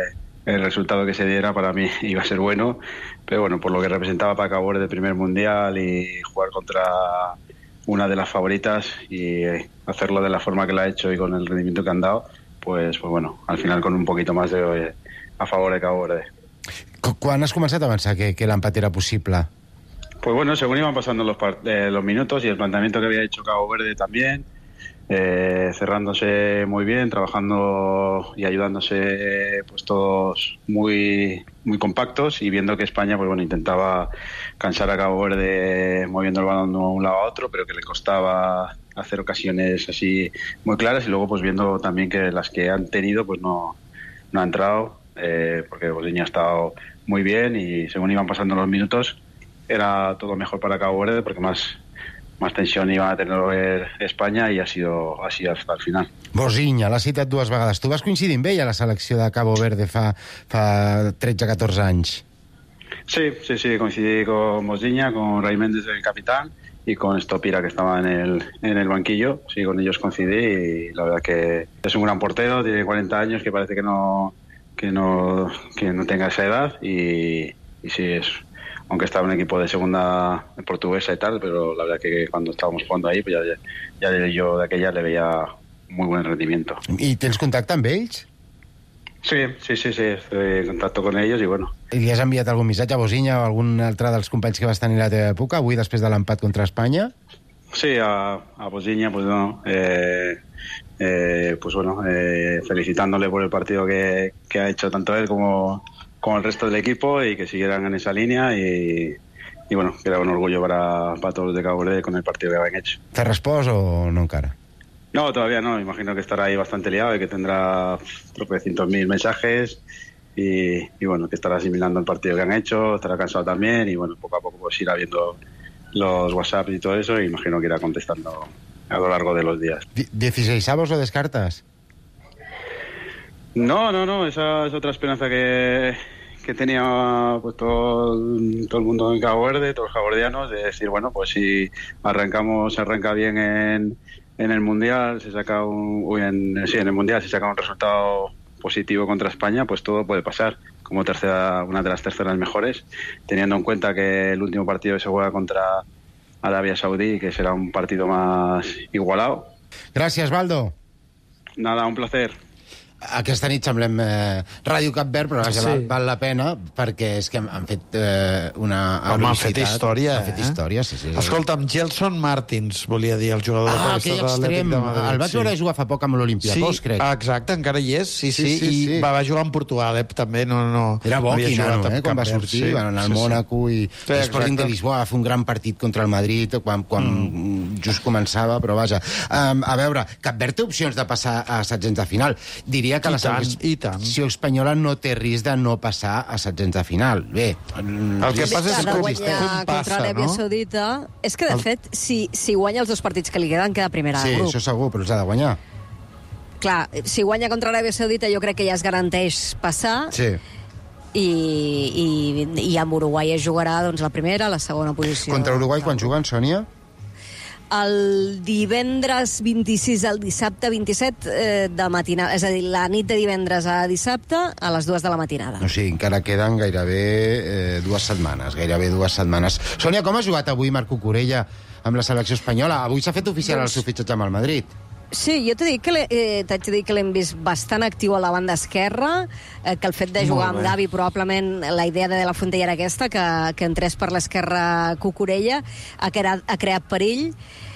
el resultado que se diera para mí iba a ser bueno, pero bueno, por lo que representaba para Cabo Verde el primer mundial y jugar contra una de las favoritas y hacerlo de la forma que lo ha hecho y con el rendimiento que han dado, pues bueno, al final con un poquito más a favor de Cabo Verde. Quan has començat a pensar que l'empat era possible? Pues bueno, según iban pasando los minutos y el planteamiento que había hecho Cabo Verde también, cerrándose muy bien, trabajando y ayudándose pues todos muy compactos y viendo que España pues bueno intentaba cansar a Cabo Verde moviendo el balón de un lado a otro, pero que le costaba hacer ocasiones así muy claras y luego pues viendo también que las que han tenido pues no ha entrado porque Bosnia ha estado muy bien y según iban pasando los minutos era todo mejor para Cabo Verde porque más tensió iba a tener Espanya i ha sido hasta el final. Bosnia, l'has citat dues vegades. Tu vas coincidir amb ell a la selecció de Cabo Verde fa 13-14 anys. Sí, coincidí con Bosnia, con Ray Méndez, el capitán, y con Stopira, que estaba en el banquillo. Sí, con ellos coincidí y la verdad que es un gran portero, tiene 40 años, que parece que no tenga esa edad y sí, aunque estaba en un equipo de segunda portuguesa y tal, pero la verdad que cuando estábamos jugando ahí, pues ya yo de aquella le veía muy buen rendimiento. I tens contacte amb ells? Sí, estoy en contacto con ellos y bueno. I li has enviat algun missatge a Bosnia o a algun altre dels companys que vas tenir a la teva època, avui després de l'empat contra Espanya? Sí, a Bosnia, pues no, felicitándole por el partido que ha hecho tanto él como el resto del equipo y que siguieran en esa línea y bueno, que era un orgullo para todos los de Cabo Verde con el partido que habían hecho. ¿Te respost o no encara? No, todavía no, imagino que estará ahí bastante liado y que tendrá tropecientos mil mensajes y bueno, que estará asimilando el partido que han hecho, estará cansado también y bueno, poco a poco pues irá viendo los WhatsApp y todo eso y imagino que irá contestando a lo largo de los días. ¿16avos o descartas? No, esa es otra esperanza que tenía pues todo el mundo en Cabo Verde, todos los cabordianos, de decir, bueno, pues si se arranca bien en el Mundial, en el Mundial se saca un resultado positivo contra España, pues todo puede pasar como una de las terceras mejores, teniendo en cuenta que el último partido se juega contra Arabia Saudí, que será un partido más igualado. Gràcies, Baldo. Nada, un placer. Aquesta nit semblem Ràdio Cap Verd, però val la pena perquè és que han fet una han fet història. Han fet història, sí. Escolta'm, Gelson Martins, volia dir, el jugador de aquell extrem. El vaig veure jugar fa poc amb l'Olympiacos, crec. Exacte, encara hi és, sí. I va jugar en Portugal, també. Era bo, Quinano, quan va sortir, van al Mònaco i l'Sporting de Lisboa va fer un gran partit contra el Madrid quan just començava, però vaja. A veure, Cap Verd té opcions de passar a setzents de final. Diria que la selecció espanyola no té risc de no passar a setzents de final. Bé, el que passa és com passa, contra l'Aràbia Saudita. És que, de fet, si guanya els dos partits que li queda primera de grup. Sí, això segur, però els ha de guanyar. Clar, si guanya contra l'Aràbia Saudita jo crec que ja es garanteix passar. Sí. I amb Uruguai es jugarà la primera, la segona posició. Contra Uruguai quan juguen, Sònia? El divendres 26 al dissabte 27 de matinada, és a dir, la nit de divendres a dissabte a les 2 de la matinada. O sigui, encara queden gairebé 2 setmanes. Sònia, com ha jugat avui Marc Cucurella amb la selecció espanyola? Avui s'ha fet oficial el seu fitxatge amb el Madrid. Sí, jo t'haig de dir que l'hem vist bastant actiu a la banda esquerra, que el fet de jugar amb Gavi, probablement la idea de la Fuente era aquesta, que entrés per l'esquerra Cucurella, ha creat perill,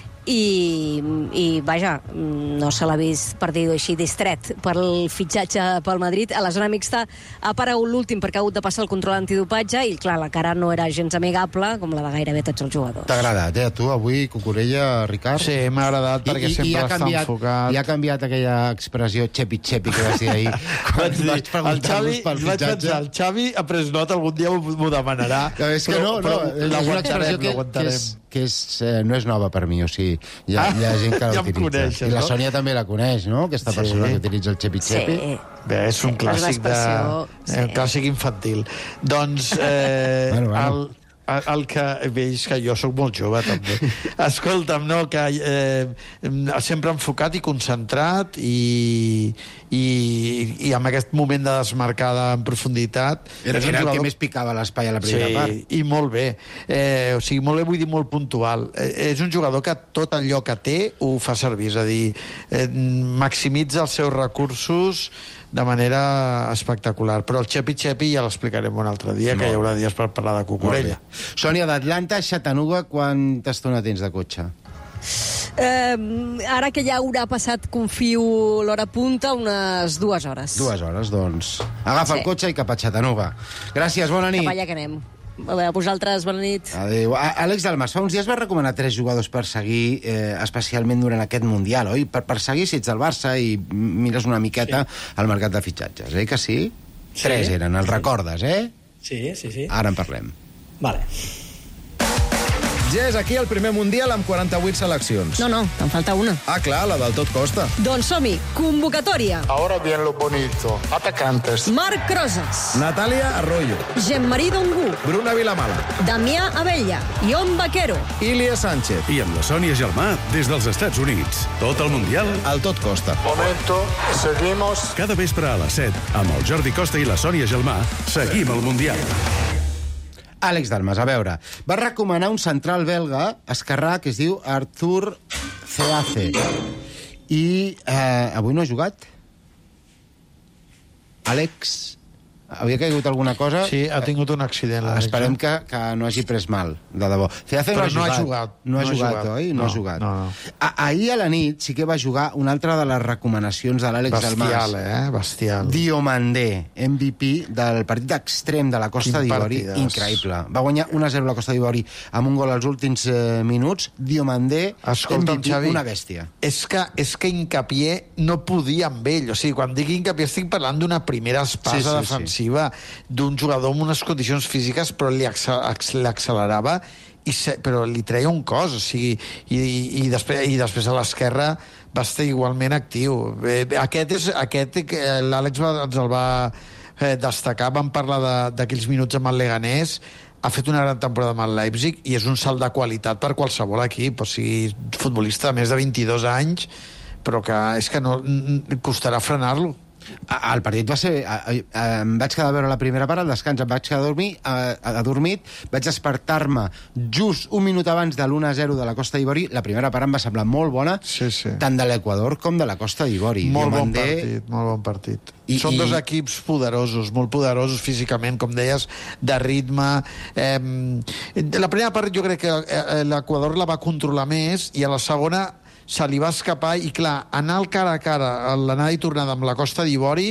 i vaja, no se l'ha vist, per dir-ho així, distret pel fitxatge pel Madrid. A la zona mixta ha aparegut l'últim perquè ha hagut de passar el control antidopatge i, clar, la cara no era gens amigable com la de gairebé tots els jugadors. T'ha agradat, a tu, avui, Cucurella, Ricard? Sí, m'ha agradat perquè sempre està enfocat. I ha canviat aquella expressió xepi-xepi que vas dir ahir quan vaig preguntar-vos pel fitxatge. El Xavi ha pres nota, algun dia m'ho demanarà. És que no, és una expressió que no és nova per mi, o sigui, hi ha gent que l'utilitza. I la Sònia també la coneix, no?, aquesta persona que utilitza el xepi-xepi. Sí. Bé, és un clàssic clàssic infantil. Doncs el que veig que jo sóc molt jove també. Escolta'm, no, que sempre enfocat i concentrat i amb aquest moment de desmarcada en profunditat. Era el que més picava l'espai a la primera part. Sí, i molt bé. O sigui, molt bé, vull dir molt puntual. És un jugador que tot allò que té ho fa servir, és a dir, maximitza els seus recursos de manera espectacular. Però el Xepi ja l'explicarem un altre dia, que hi haurà dies per parlar de Cucurella. Sònia, d'Atlanta a Chattanooga, quanta estona tens de cotxe? Ara que ja haurà passat, confio, l'hora punta, unes 2 hores. 2 hores, doncs. Agafa el cotxe i cap a Chattanooga. Gràcies, bona nit. Cap allà que anem. A vosaltres, bona nit. Adéu. Àlex Dalmas, fa uns dies vas recomanar 3 jugadors per seguir, especialment durant aquest Mundial, oi? Per seguir si ets del Barça i mires una miqueta al mercat de fitxatges, que sí? 3 eren, els recordes, Sí. Ara en parlem. Vale. Ja és aquí el primer Mundial amb 48 seleccions. No, te'n falta una. Ah, clar, la del tot costa. Doncs som-hi, convocatòria. Ahora bien lo bonito. Atacantes. Marc Rosas. Natàlia Arroyo. Jean-Marie Dongu. Bruna Vilamala. Damià Abella. Ion Vaquero. Ilia Sánchez. I amb la Sònia Gelmà des dels Estats Units. Tot el Mundial al tot costa. Momento, seguimos. Cada vespre a les 7, amb el Jordi Costa i la Sònia Gelmà, seguim el Mundial. Àlex Dalmas, a veure, va recomanar un central belga esquerrà que es diu Arthur Ceace. I avui no ha jugat? Àlex, havia caigut alguna cosa? Sí, ha tingut un accident. Esperem que no hagi pres mal, de debò. Ceace no ha jugat. No ha jugat, oi? No ha jugat. No. Ahir a la nit sí que va jugar una altra de les recomanacions de l'Àlex Dalmas. Bestial, bestial. Diomandé, MVP del partit extrem de la Costa d'Ivori. Increïble. Va guanyar 1-0 la Costa d'Ivori amb un gol als últims minuts. Diomandé, MVP, Xavi, una bèstia. És que Hincapié no podia amb ell. O sigui, quan dic Hincapié estic parlant d'una primera espasa defensiva d'un jugador amb unes condicions físiques, però l'accelerava, però li treia un cos, o sigui, i després a l'esquerra va estar igualment actiu. L'Àlex ens el va destacar, vam parlar d'aquells minuts amb el Leganés, ha fet una gran temporada amb el Leipzig i és un salt de qualitat per qualsevol equip, o sigui, futbolista de més de 22 anys, però que és que no costarà frenar-lo. El partit va ser... Em vaig quedar a veure la primera part, al descans em vaig quedar adormit, vaig despertar-me just un minut abans de l'1-0 de la Costa d'Ivori. La primera part em va semblar molt bona, tant de l'Equador com de la Costa d'Ivori. Molt bon partit. Són dos equips poderosos, molt poderosos físicament, com deies, de ritme. La primera part jo crec que l'Equador la va controlar més i a la segona se li va escapar i, clar, anar al cara a cara, l'anada i tornada amb la Costa d'Ivori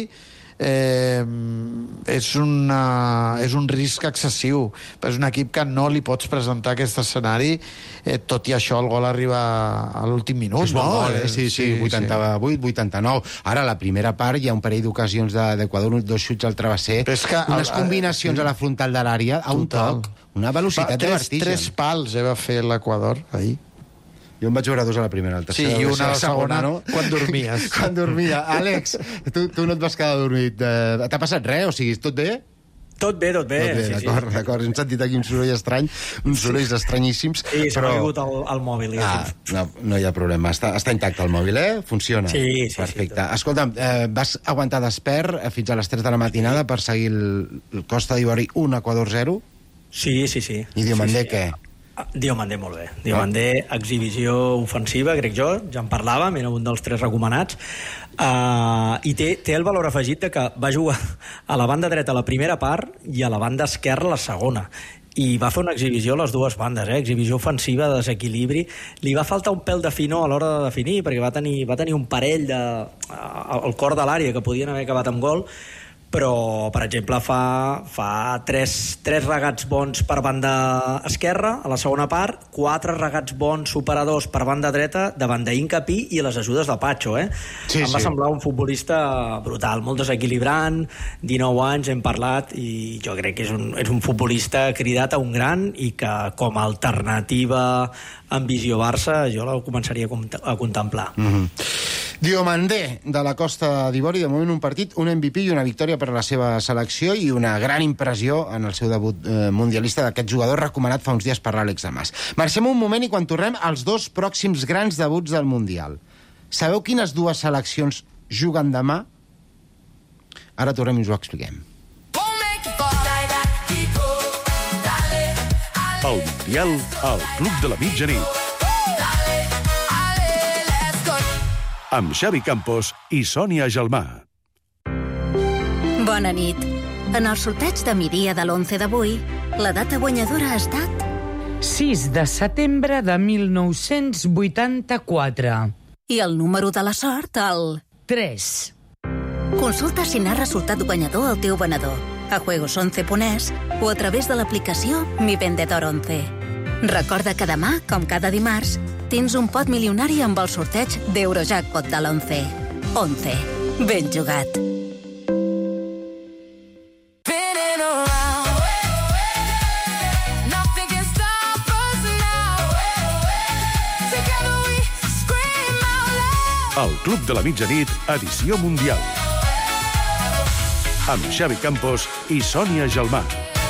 és un risc excessiu. És un equip que no li pots presentar aquest escenari, tot i això el gol arriba a l'últim minut. És bon gol, Sí, 88-89. Ara, a la primera part, hi ha un parell d'ocasions d'Equador, 2 xuts al travesser, unes combinacions a la frontal de l'àrea, a un toc, una velocitat de vertigen. 3 pals va fer l'Equador ahir. Jo em vaig veure 2 a la primera, al tercer. Sí, i una a la segona, no? Quan dormies. Quan dormia. Àlex, tu no et vas quedar dormit. T'ha passat res? O sigui, tot bé? Tot bé. D'acord. Hem sentit aquí un soroll estrany, uns sorolls estranyíssims. Sí, s'ha caigut el mòbil. No hi ha problema. Està intacte el mòbil, Funciona. Sí. Perfecte. Escolta'm, vas aguantar despert fins a les 3 de la matinada per seguir el Costa d'Ivori 1, Equador 0? Sí. I Diomandé què? Diomandé molt bé. Diomandé, exhibició ofensiva, crec jo, ja en parlàvem, era un dels 3 recomanats, i té el valor afegit de que va jugar a la banda dreta a la primera part i a la banda esquerra a la segona, i va fer una exhibició a les dues bandes, exhibició ofensiva de desequilibri. Li va faltar un pèl de finor a l'hora de definir, perquè va tenir un parell al cor de l'àrea que podien haver acabat amb gol, però, per exemple, fa 3 regats bons per banda esquerra a la segona part, 4 regats bons superadors per banda dreta davant d'Hincapié i les ajudes de Pacho. Em va semblar un futbolista brutal, molt desequilibrant, 19 anys, hem parlat, i jo crec que és un futbolista cridat a un gran i que, com a alternativa en visió Barça, jo la començaria a contemplar. Diomandé, de la Costa d'Ivori, de moment un partit, un MVP i una victòria per a la seva selecció i una gran impressió en el seu debut mundialista d'aquest jugador recomanat fa uns dies per l'Àlex Damas. Marxem un moment i quan tornem als dos pròxims grans debuts del Mundial. Sabeu quines dues seleccions juguen demà? Ara tornem i us ho expliquem. El Mundial al Club de la Mitjanit. Amb Xavi Campos i Sònia Gelmà. Bona nit. En el sorteig de migdia de l'11 d'avui, la data guanyadora ha estat 6 de setembre de 1984. I el número de la sort, el 3. Consulta si n'ha resultat guanyador el teu venedor a juegos11.es o a través de l'aplicació Mi Vendedor 11. Recorda que demà, com cada dimarts, tens un pot milionari amb el sorteig d'Eurojackpot de l'11. 11. Ben jugat. El Club de la Mitjanit, edició mundial. Amb Xavi Campos i Sònia Gelmà.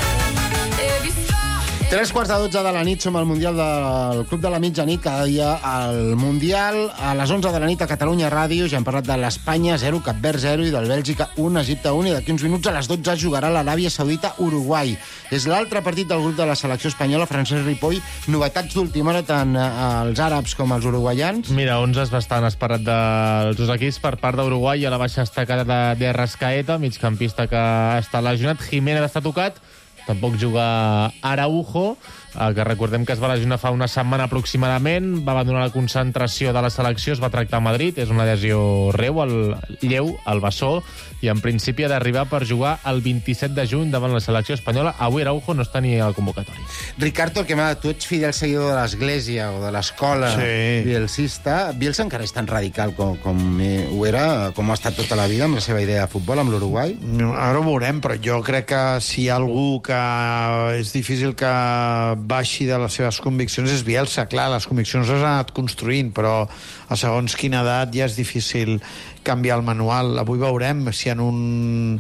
3:45 de la nit, som al Mundial del Club de la Mitjanit, cada dia al Mundial. A les 11 de la nit a Catalunya Ràdio ja hem parlat de l'Espanya 0, Cap Verd 0 i del Bèlgica 1, Egipte 1, i d'aquí uns minuts a les 12 jugarà l'Aràbia Saudita Uruguai. És l'altre partit del grup de la selecció espanyola. Francesc Ripoll, novetats d'última hora tant als àrabs com als uruguaians? Mira, 11 és bastant esperat dels dos equips per part d'Uruguai, a la baixa destacada de Rascaeta, migcampista que està lesionat. Jiménez està tocat. Tampoc juga Araujo, que recordem que es va lesionar fa una setmana aproximadament, va abandonar la concentració de la selecció, es va tractar a Madrid, és una lesió lleu al bessó, i en principi ha d'arribar per jugar el 27 de juny davant la selecció espanyola. Avui Araujo no està ni al convocatori. Ricardo, el que m'ha... Tu ets fidel seguidor de l'Església o de l'escola bielsista. Bielsa encara és tan radical com ho era, com ha estat tota la vida amb la seva idea de futbol amb l'Uruguai? Ara ho veurem, però jo crec que si hi ha algú que és difícil que baixi de les seves conviccions és Bielsa. Clar, les conviccions les ha anat construint, però a segons quina edat ja és difícil canviar el manual. Avui veurem si en un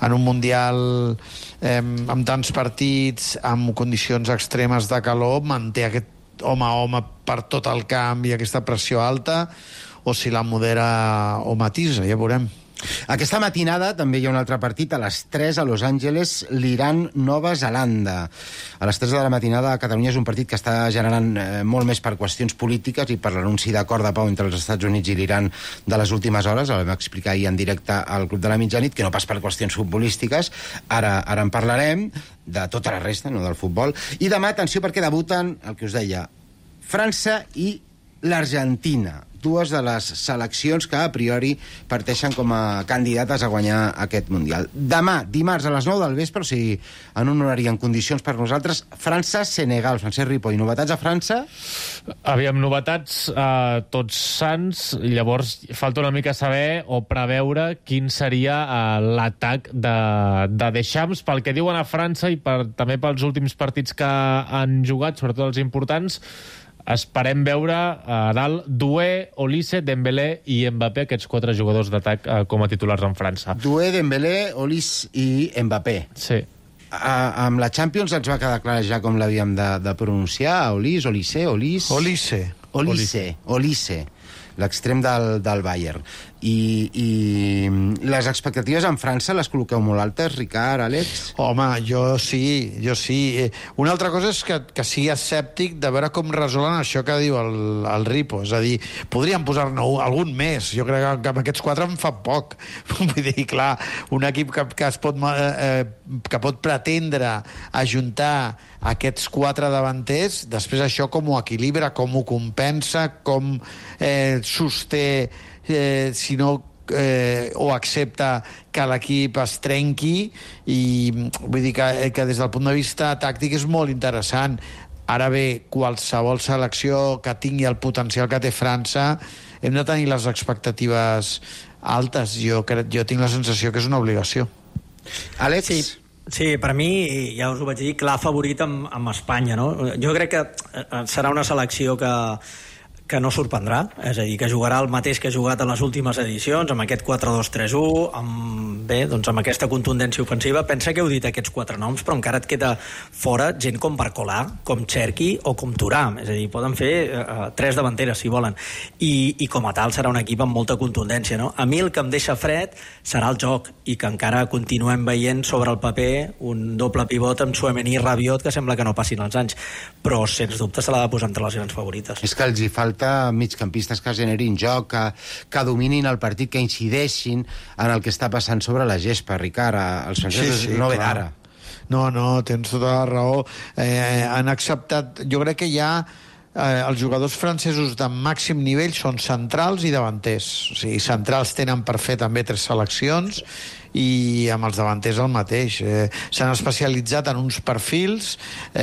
Mundial amb tants partits, amb condicions extremes de calor, manté aquest home a home per tot el camp i aquesta pressió alta, o si la modera o matisa, ja veurem. Aquesta matinada també hi ha un altre partit a les 3 a Los Angeles, l'Iran-Nova Zelanda. A les 3 de la matinada a Catalunya és un partit que està generant molt més per qüestions polítiques i per l'anunci d'acord de pau entre els Estats Units i l'Iran de les últimes hores. El vam explicar ahir en directe al Club de la Mitjanit, que no pas per qüestions futbolístiques. Ara en parlarem, de tota la resta, no del futbol. I demà, atenció, perquè debuten, el que us deia, França i l'Argentina, dues de les seleccions que a priori parteixen com a candidates a guanyar aquest Mundial. Demà, dimarts, a les 9 del vespre, o sigui, en un horari en condicions per nosaltres, França-Senegal. Francesc Ripoll, novetats a França? Aviam, novetats tots sants, llavors falta una mica saber o preveure quin seria l'atac de Deschamps, pel que diuen a França i també pels últims partits que han jugat, sobretot els importants. Esperem veure a dalt Doué, Olise, Dembélé i Mbappé, aquests 4 jugadors d'atac com a titulars en França. Doué, Dembélé, Olise i Mbappé. Sí. Amb la Champions ens va quedar clar ja com l'havíem de pronunciar. Olise, l'extrem del Bayern. I les expectatives en França les col·loqueu molt altes, Ricard, Àlex? Home, jo sí. Una altra cosa és que sigui escèptic de veure com resolen això que diu el Ripo. És a dir, podrien posar-ne algun més. Jo crec que amb aquests 4 en fa poc. Vull dir, clar, un equip que pot pretendre ajuntar aquests 4 davanters, després això com ho equilibra, com ho compensa, com sosté si no o accepta que l'equip es trenqui, i vull dir que des del punt de vista tàctic és molt interessant. Ara bé, qualsevol selecció que tingui el potencial que té França, hem de tenir les expectatives altes. Jo tinc la sensació que és una obligació. Àlex? Sí, per mi, ja us ho vaig dir, clar favorit amb Espanya, no? Jo crec que serà una selecció que que no sorprendrà, és a dir, que jugarà el mateix que ha jugat en les últimes edicions, amb aquest 4-2-3-1, amb aquesta contundència ofensiva. Pensa que heu dit aquests 4 noms, però encara et queda fora gent com Barcolà, com Cherki o com Thuram, és a dir, poden fer 3 davanteres si volen, i com a tal serà un equip amb molta contundència, no? A mi el que em deixa fred serà el joc, i que encara continuem veient sobre el paper un doble pivot amb Tchouaméni i Rabiot, que sembla que no passin els anys, però sens dubte se l'ha de posar entre les grans favorites. És que els hi falta migcampistes que generin joc, que dominin el partit, que incideixin en el que està passant sobre la gespa, Ricard. Els francesos no ve d'ara. No, tens tota la raó. Han acceptat... Jo crec que ja els jugadors francesos de màxim nivell són centrals i davanters. O sigui, centrals tenen per fer també 3 seleccions i amb els davanters el mateix. S'han especialitzat en uns perfils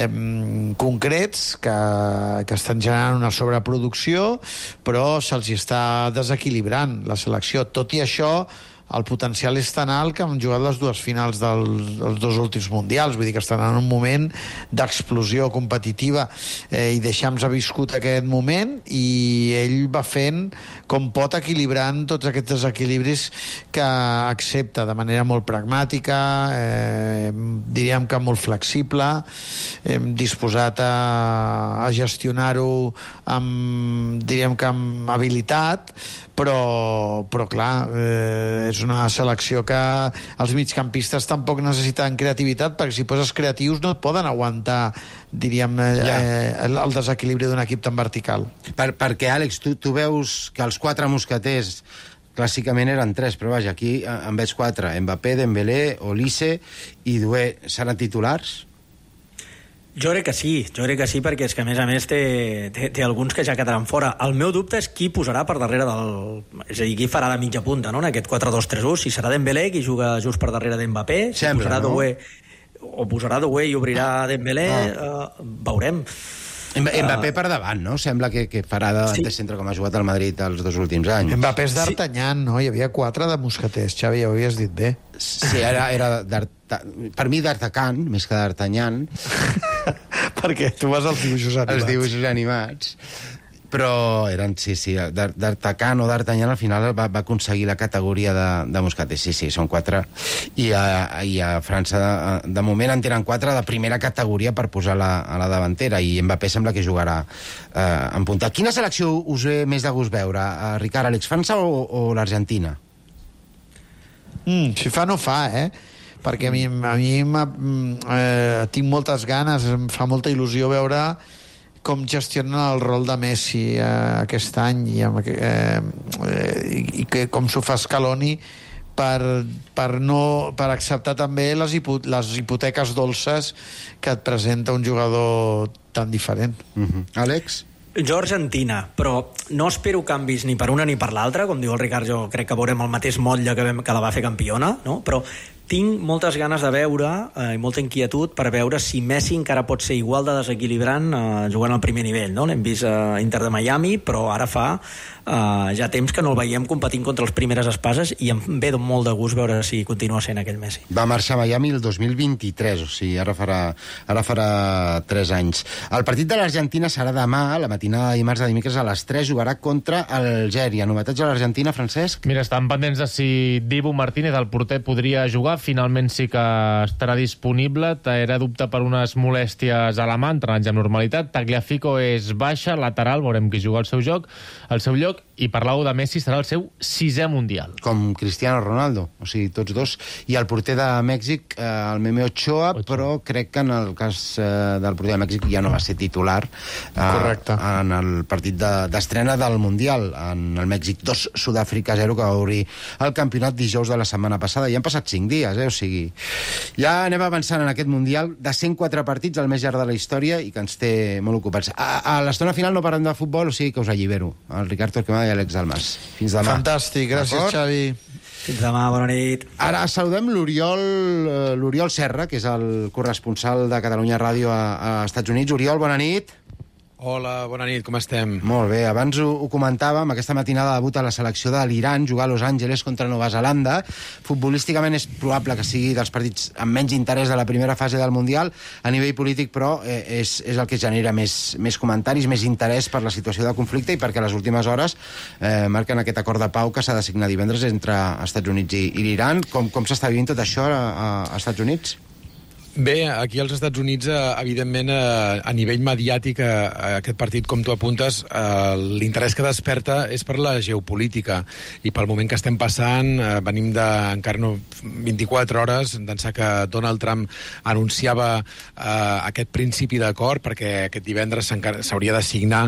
concrets que estan generant una sobreproducció, però se'ls està desequilibrant la selecció. Tot i això, el potencial és tan alt que han jugat les 2 finals dels 2 últims mundials, vull dir que estan en un moment d'explosió competitiva, i Deschamps ha viscut aquest moment i ell va fent com pot, equilibrant tots aquests desequilibris que accepta de manera molt pragmàtica, diríem que molt flexible, disposat a gestionar-ho diríem que amb habilitat, però clar, és una selecció que els migcampistes tampoc necessiten creativitat, perquè si poses creatius no poden aguantar, diríem, el desequilibri d'un equip tan vertical. Perquè, Àlex, tu veus que els 4 mosqueters clàssicament eren 3, però vaja, aquí en veig 4. Mbappé, Dembélé, Olise i Doué seran titulars? Jo crec que sí, perquè és que a més té alguns que ja quedaran fora. El meu dubte és qui posarà per darrere és a dir, qui farà de mitja punta, no?, en aquest 4-2-3-1, si serà Dembélé, qui juga just per darrere d'Mbappé, si posarà Doué, o posarà Doué i obrirà Dembélé, veurem. Mbappé per davant, no? Sembla que farà de centre com ha jugat al Madrid els 2 últims anys. Mbappé és d'Artagnan, no? Hi havia 4 de mosqueters, Xavi, ja ho havies dit bé. Sí, era per mi d'Artacan, més que d'Artagnan. Perquè tu vas als dibuixos animats. Els dibuixos animats. Però eren, d'Artacan o d'Artagnan al final va aconseguir la categoria de mosqueter. Sí, són 4. I a França, de moment, en tenen 4 de primera categoria per posar a la davantera, i Mbappé sembla que jugarà en punta. Quina selecció us ve més de gust veure, Ricard, Àlex, França o l'Argentina? Si fa no fa, perquè a mi tinc moltes ganes, em fa molta il·lusió veure com gestiona el rol de Messi aquest any i com s'ho fa Scaloni per acceptar també les hipoteques dolces que et presenta un jugador tan diferent. Àlex? Jo Argentina, però no espero canvis ni per una ni per l'altra, com diu el Ricard, jo crec que veurem el mateix motlle que la va fer campiona, no? Però tinc moltes ganes de veure i molta inquietud per veure si Messi encara pot ser igual de desequilibrant jugant al primer nivell, no? L'hem vist a Inter de Miami, però ara fa ja temps que no el veiem competint contra les primeres espases, i em ve molt de gust veure si continua sent aquell Messi. Va marxar a Miami el 2023, o sigui, ara farà 3 anys. El partit de l'Argentina serà demà, la matinada de dimarts a dimecres a les 3, jugarà contra Algèria. Novetats a l'Argentina, Francesc? Mira, estan pendents de si Dibu Martínez, el porter, podria jugar. Finalment sí que estarà disponible. Era dubte per unes molèsties a la mà, entrenats amb normalitat. Tagliafico és baixa, lateral, veurem qui juga al seu lloc, i parlàveu de Messi, serà el seu 6è Mundial. Com Cristiano Ronaldo, o sigui, tots dos. I el porter de Mèxic, el Meme Ochoa, però crec que en el cas del porter de Mèxic ja no va ser titular en el partit d'estrena del Mundial, en el Mèxic 2, Sud-àfrica 0, que va obrir el campionat dijous de la setmana passada. Ja han passat 5 dies, o sigui... Ja anem avançant en aquest Mundial de 104 partits, el més llarg de la història, i que ens té molt ocupats. A l'estona final no parlem de futbol, o sigui que us allibero. El Ricard Torquemada i Àlex Almas. Fins demà. Fantàstic, gràcies, Xavi. Fins demà, bona nit. Ara saludem l'Oriol Serra, que és el corresponsal de Catalunya Ràdio a Estats Units. Oriol, bona nit. Hola, bona nit, com estem? Molt bé, abans ho comentàvem, aquesta matinada debuta la selecció de l'Iran, jugar a Los Angeles contra Nova Zelanda. Futbolísticament és probable que sigui dels partits amb menys interès de la primera fase del Mundial. A nivell polític, però, és el que genera més comentaris, més interès per la situació de conflicte i perquè a les últimes hores marquen aquest acord de pau que s'ha de signar divendres entre Estats Units i l'Iran. Com s'està vivint tot això a Estats Units? Bé, aquí als Estats Units, evidentment, a nivell mediàtic, aquest partit, com tu apuntes, l'interès que desperta és per la geopolítica i pel moment que estem passant. Venim encara no 24 hores d'ençà que Donald Trump anunciava aquest principi d'acord, perquè aquest divendres s'hauria de signar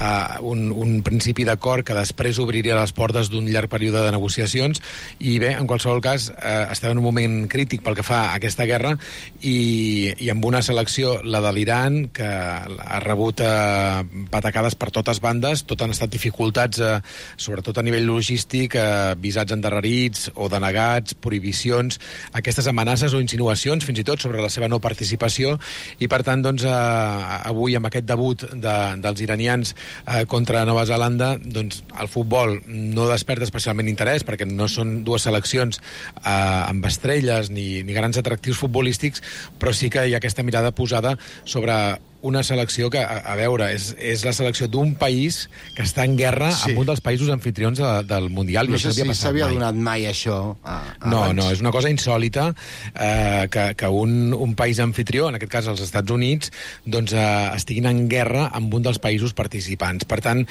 un principi d'acord que després obriria les portes d'un llarg període de negociacions. I bé, en qualsevol cas, estem en un moment crític pel que fa a aquesta guerra i amb una selecció, la de l'Iran, que ha rebut patacades per totes bandes. Tot han estat dificultats, sobretot a nivell logístic, visats endarrerits o denegats, prohibicions, aquestes amenaces o insinuacions, fins i tot, sobre la seva no participació. I, per tant, doncs, avui, amb aquest debut dels iranians contra Nova Zelanda, doncs, el futbol no desperta especialment interès, perquè no són dues seleccions amb estrelles ni grans atractius futbolístics, però sí que hi ha aquesta mirada posada sobre una selecció que, a veure, és la selecció d'un país que està en guerra amb un dels països anfitrions del Mundial. No sé si s'havia donat mai això No, és una cosa insòlita que un país anfitrió, en aquest cas els Estats Units, doncs estiguin en guerra amb un dels països participants. Per tant,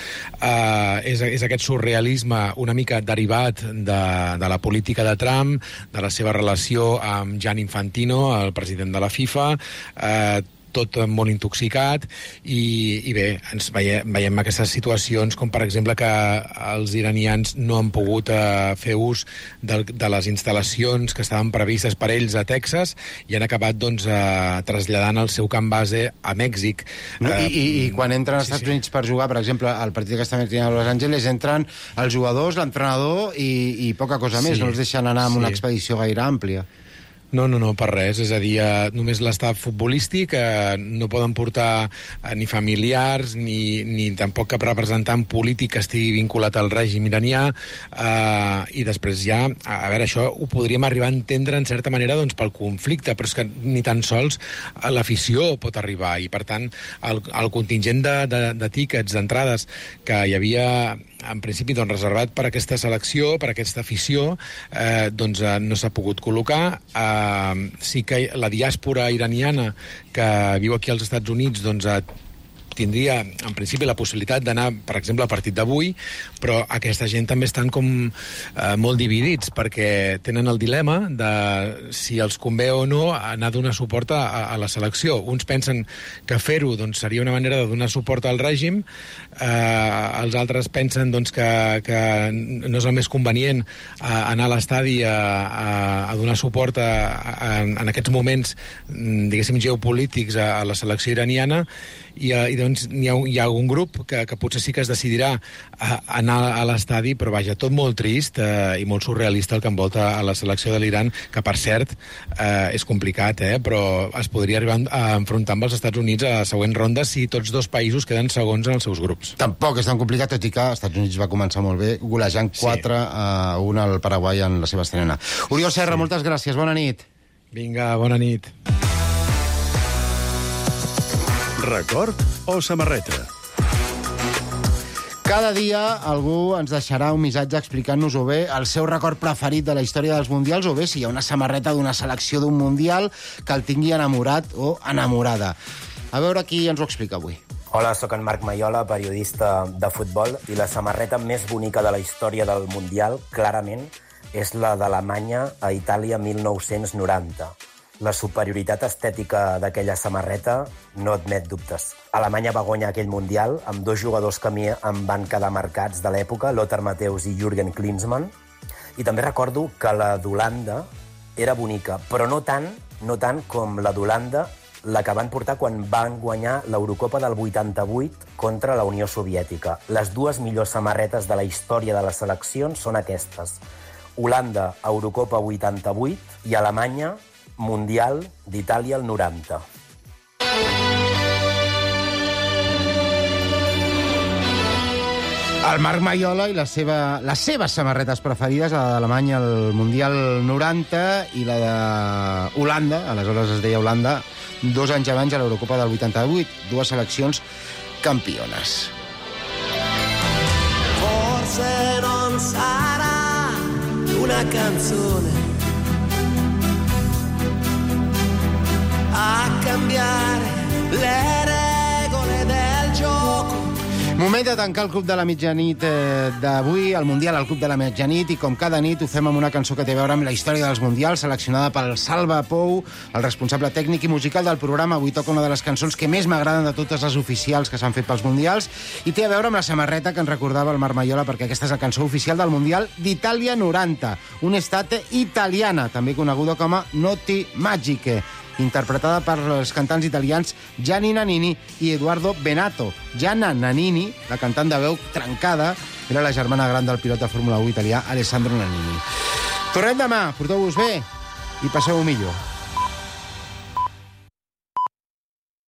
és aquest surrealisme una mica derivat de la política de Trump, de la seva relació amb Gianni Infantino, el president de la FIFA, tot molt intoxicat i bé, ens veiem aquestes situacions com per exemple que els iranians no han pogut fer ús de les instal·lacions que estaven previstes per ells a Texas i han acabat doncs traslladant el seu camp base a Mèxic. I quan entren als Estats Units per jugar, per exemple, al partit que estan a Los Angeles, entren els jugadors, l'entrenador i poca cosa més, no els deixen anar amb una expedició gaire àmplia. No, per res. És a dir, només l'estaf futbolístic, no poden portar ni familiars ni tampoc cap representant polític que estigui vinculat al règim iranià, i després ja, a veure, això ho podríem arribar a entendre en certa manera doncs, pel conflicte, però és que ni tan sols l'afició pot arribar, i per tant el contingent de tíquets, d'entrades que hi havia en principi doncs, reservat per aquesta selecció, per aquesta afició, doncs no s'ha pogut col·locar. Sí que la diàspora iraniana que viu aquí als Estats Units doncs, tindria, en principi, la possibilitat d'anar, per exemple, al partit d'avui, però aquesta gent també estan com molt dividits, perquè tenen el dilema de si els convé o no anar a donar suport a la selecció. Uns pensen que fer-ho doncs, seria una manera de donar suport al règim, els altres pensen doncs, que no és el més convenient anar a l'estadi a donar suport en aquests moments, diguéssim, geopolítics a la selecció iraniana, i doncs hi ha algun grup que potser sí que es decidirà a anar a l'estadi, però vaja, tot molt trist i molt surrealista el que envolta a la selecció de l'Iran, que per cert és complicat, però es podria arribar a enfrontar amb els Estats Units a la següent ronda si tots dos països queden segons en els seus grups. Tampoc és tan complicat, tot i que els Estats Units va començar molt bé, golejant 4-1 al Paraguai en la seva estrena. Oriol Serra, moltes gràcies, bona nit. Vinga, bona nit. Record o samarreta? Cada dia algú ens deixarà un missatge explicant-nos o bé el seu record preferit de la història dels Mundials o bé si hi ha una samarreta d'una selecció d'un Mundial que el tingui enamorat o enamorada. A veure qui ens ho explica avui. Hola, sóc en Marc Maiola, periodista de futbol, i la samarreta més bonica de la història del Mundial, clarament, és la d'Alemanya a Itàlia 1990. La superioritat estètica d'aquella samarreta no admet dubtes. Alemanya va guanyar aquell Mundial amb dos jugadors que a mi em van quedar marcats de l'època, Lothar Matthäus i Jürgen Klinsmann. I també recordo que la d'Holanda era bonica, però no tant com la d'Holanda, la que van portar quan van guanyar l'Eurocopa del 88 contra la Unió Soviètica. Les dues millors samarretes de la història de les seleccions són aquestes. Holanda, Eurocopa 88, i Alemanya, Mundial d'Itàlia el 90. El Marc Maiola i les seves samarretes preferides, la d'Alemanya al Mundial 90 i la d'Holanda, aleshores es deia Holanda, 2 anys abans a l'Eurocopa del 88, 2 seleccions campiones. Forse non sarà una canzone a cambiare le regole del gioco. Moment de tancar el Club de la Mitjanit d'avui, el Mundial al Club de la Mitjanit, i com cada nit ho fem amb una cançó que té a veure amb la història dels Mundials, seleccionada pel Salva Pou, el responsable tècnic i musical del programa. Avui toca una de les cançons que més m'agraden de totes les oficials que s'han fet pels Mundials, i té a veure amb la samarreta que ens recordava el Marc Maiola, perquè aquesta és la cançó oficial del Mundial d'Itàlia 90, un'estate italiana, també coneguda com a Notti Magiche, interpretada per els cantants italians Gianni Nannini i Edoardo Bennato. Gianna Nannini, la cantant de veu trencada, era la germana gran del pilot de Fórmula 1 italià Alessandro Nannini. Tornem demà, porteu-vos bé i passeu-ho millor.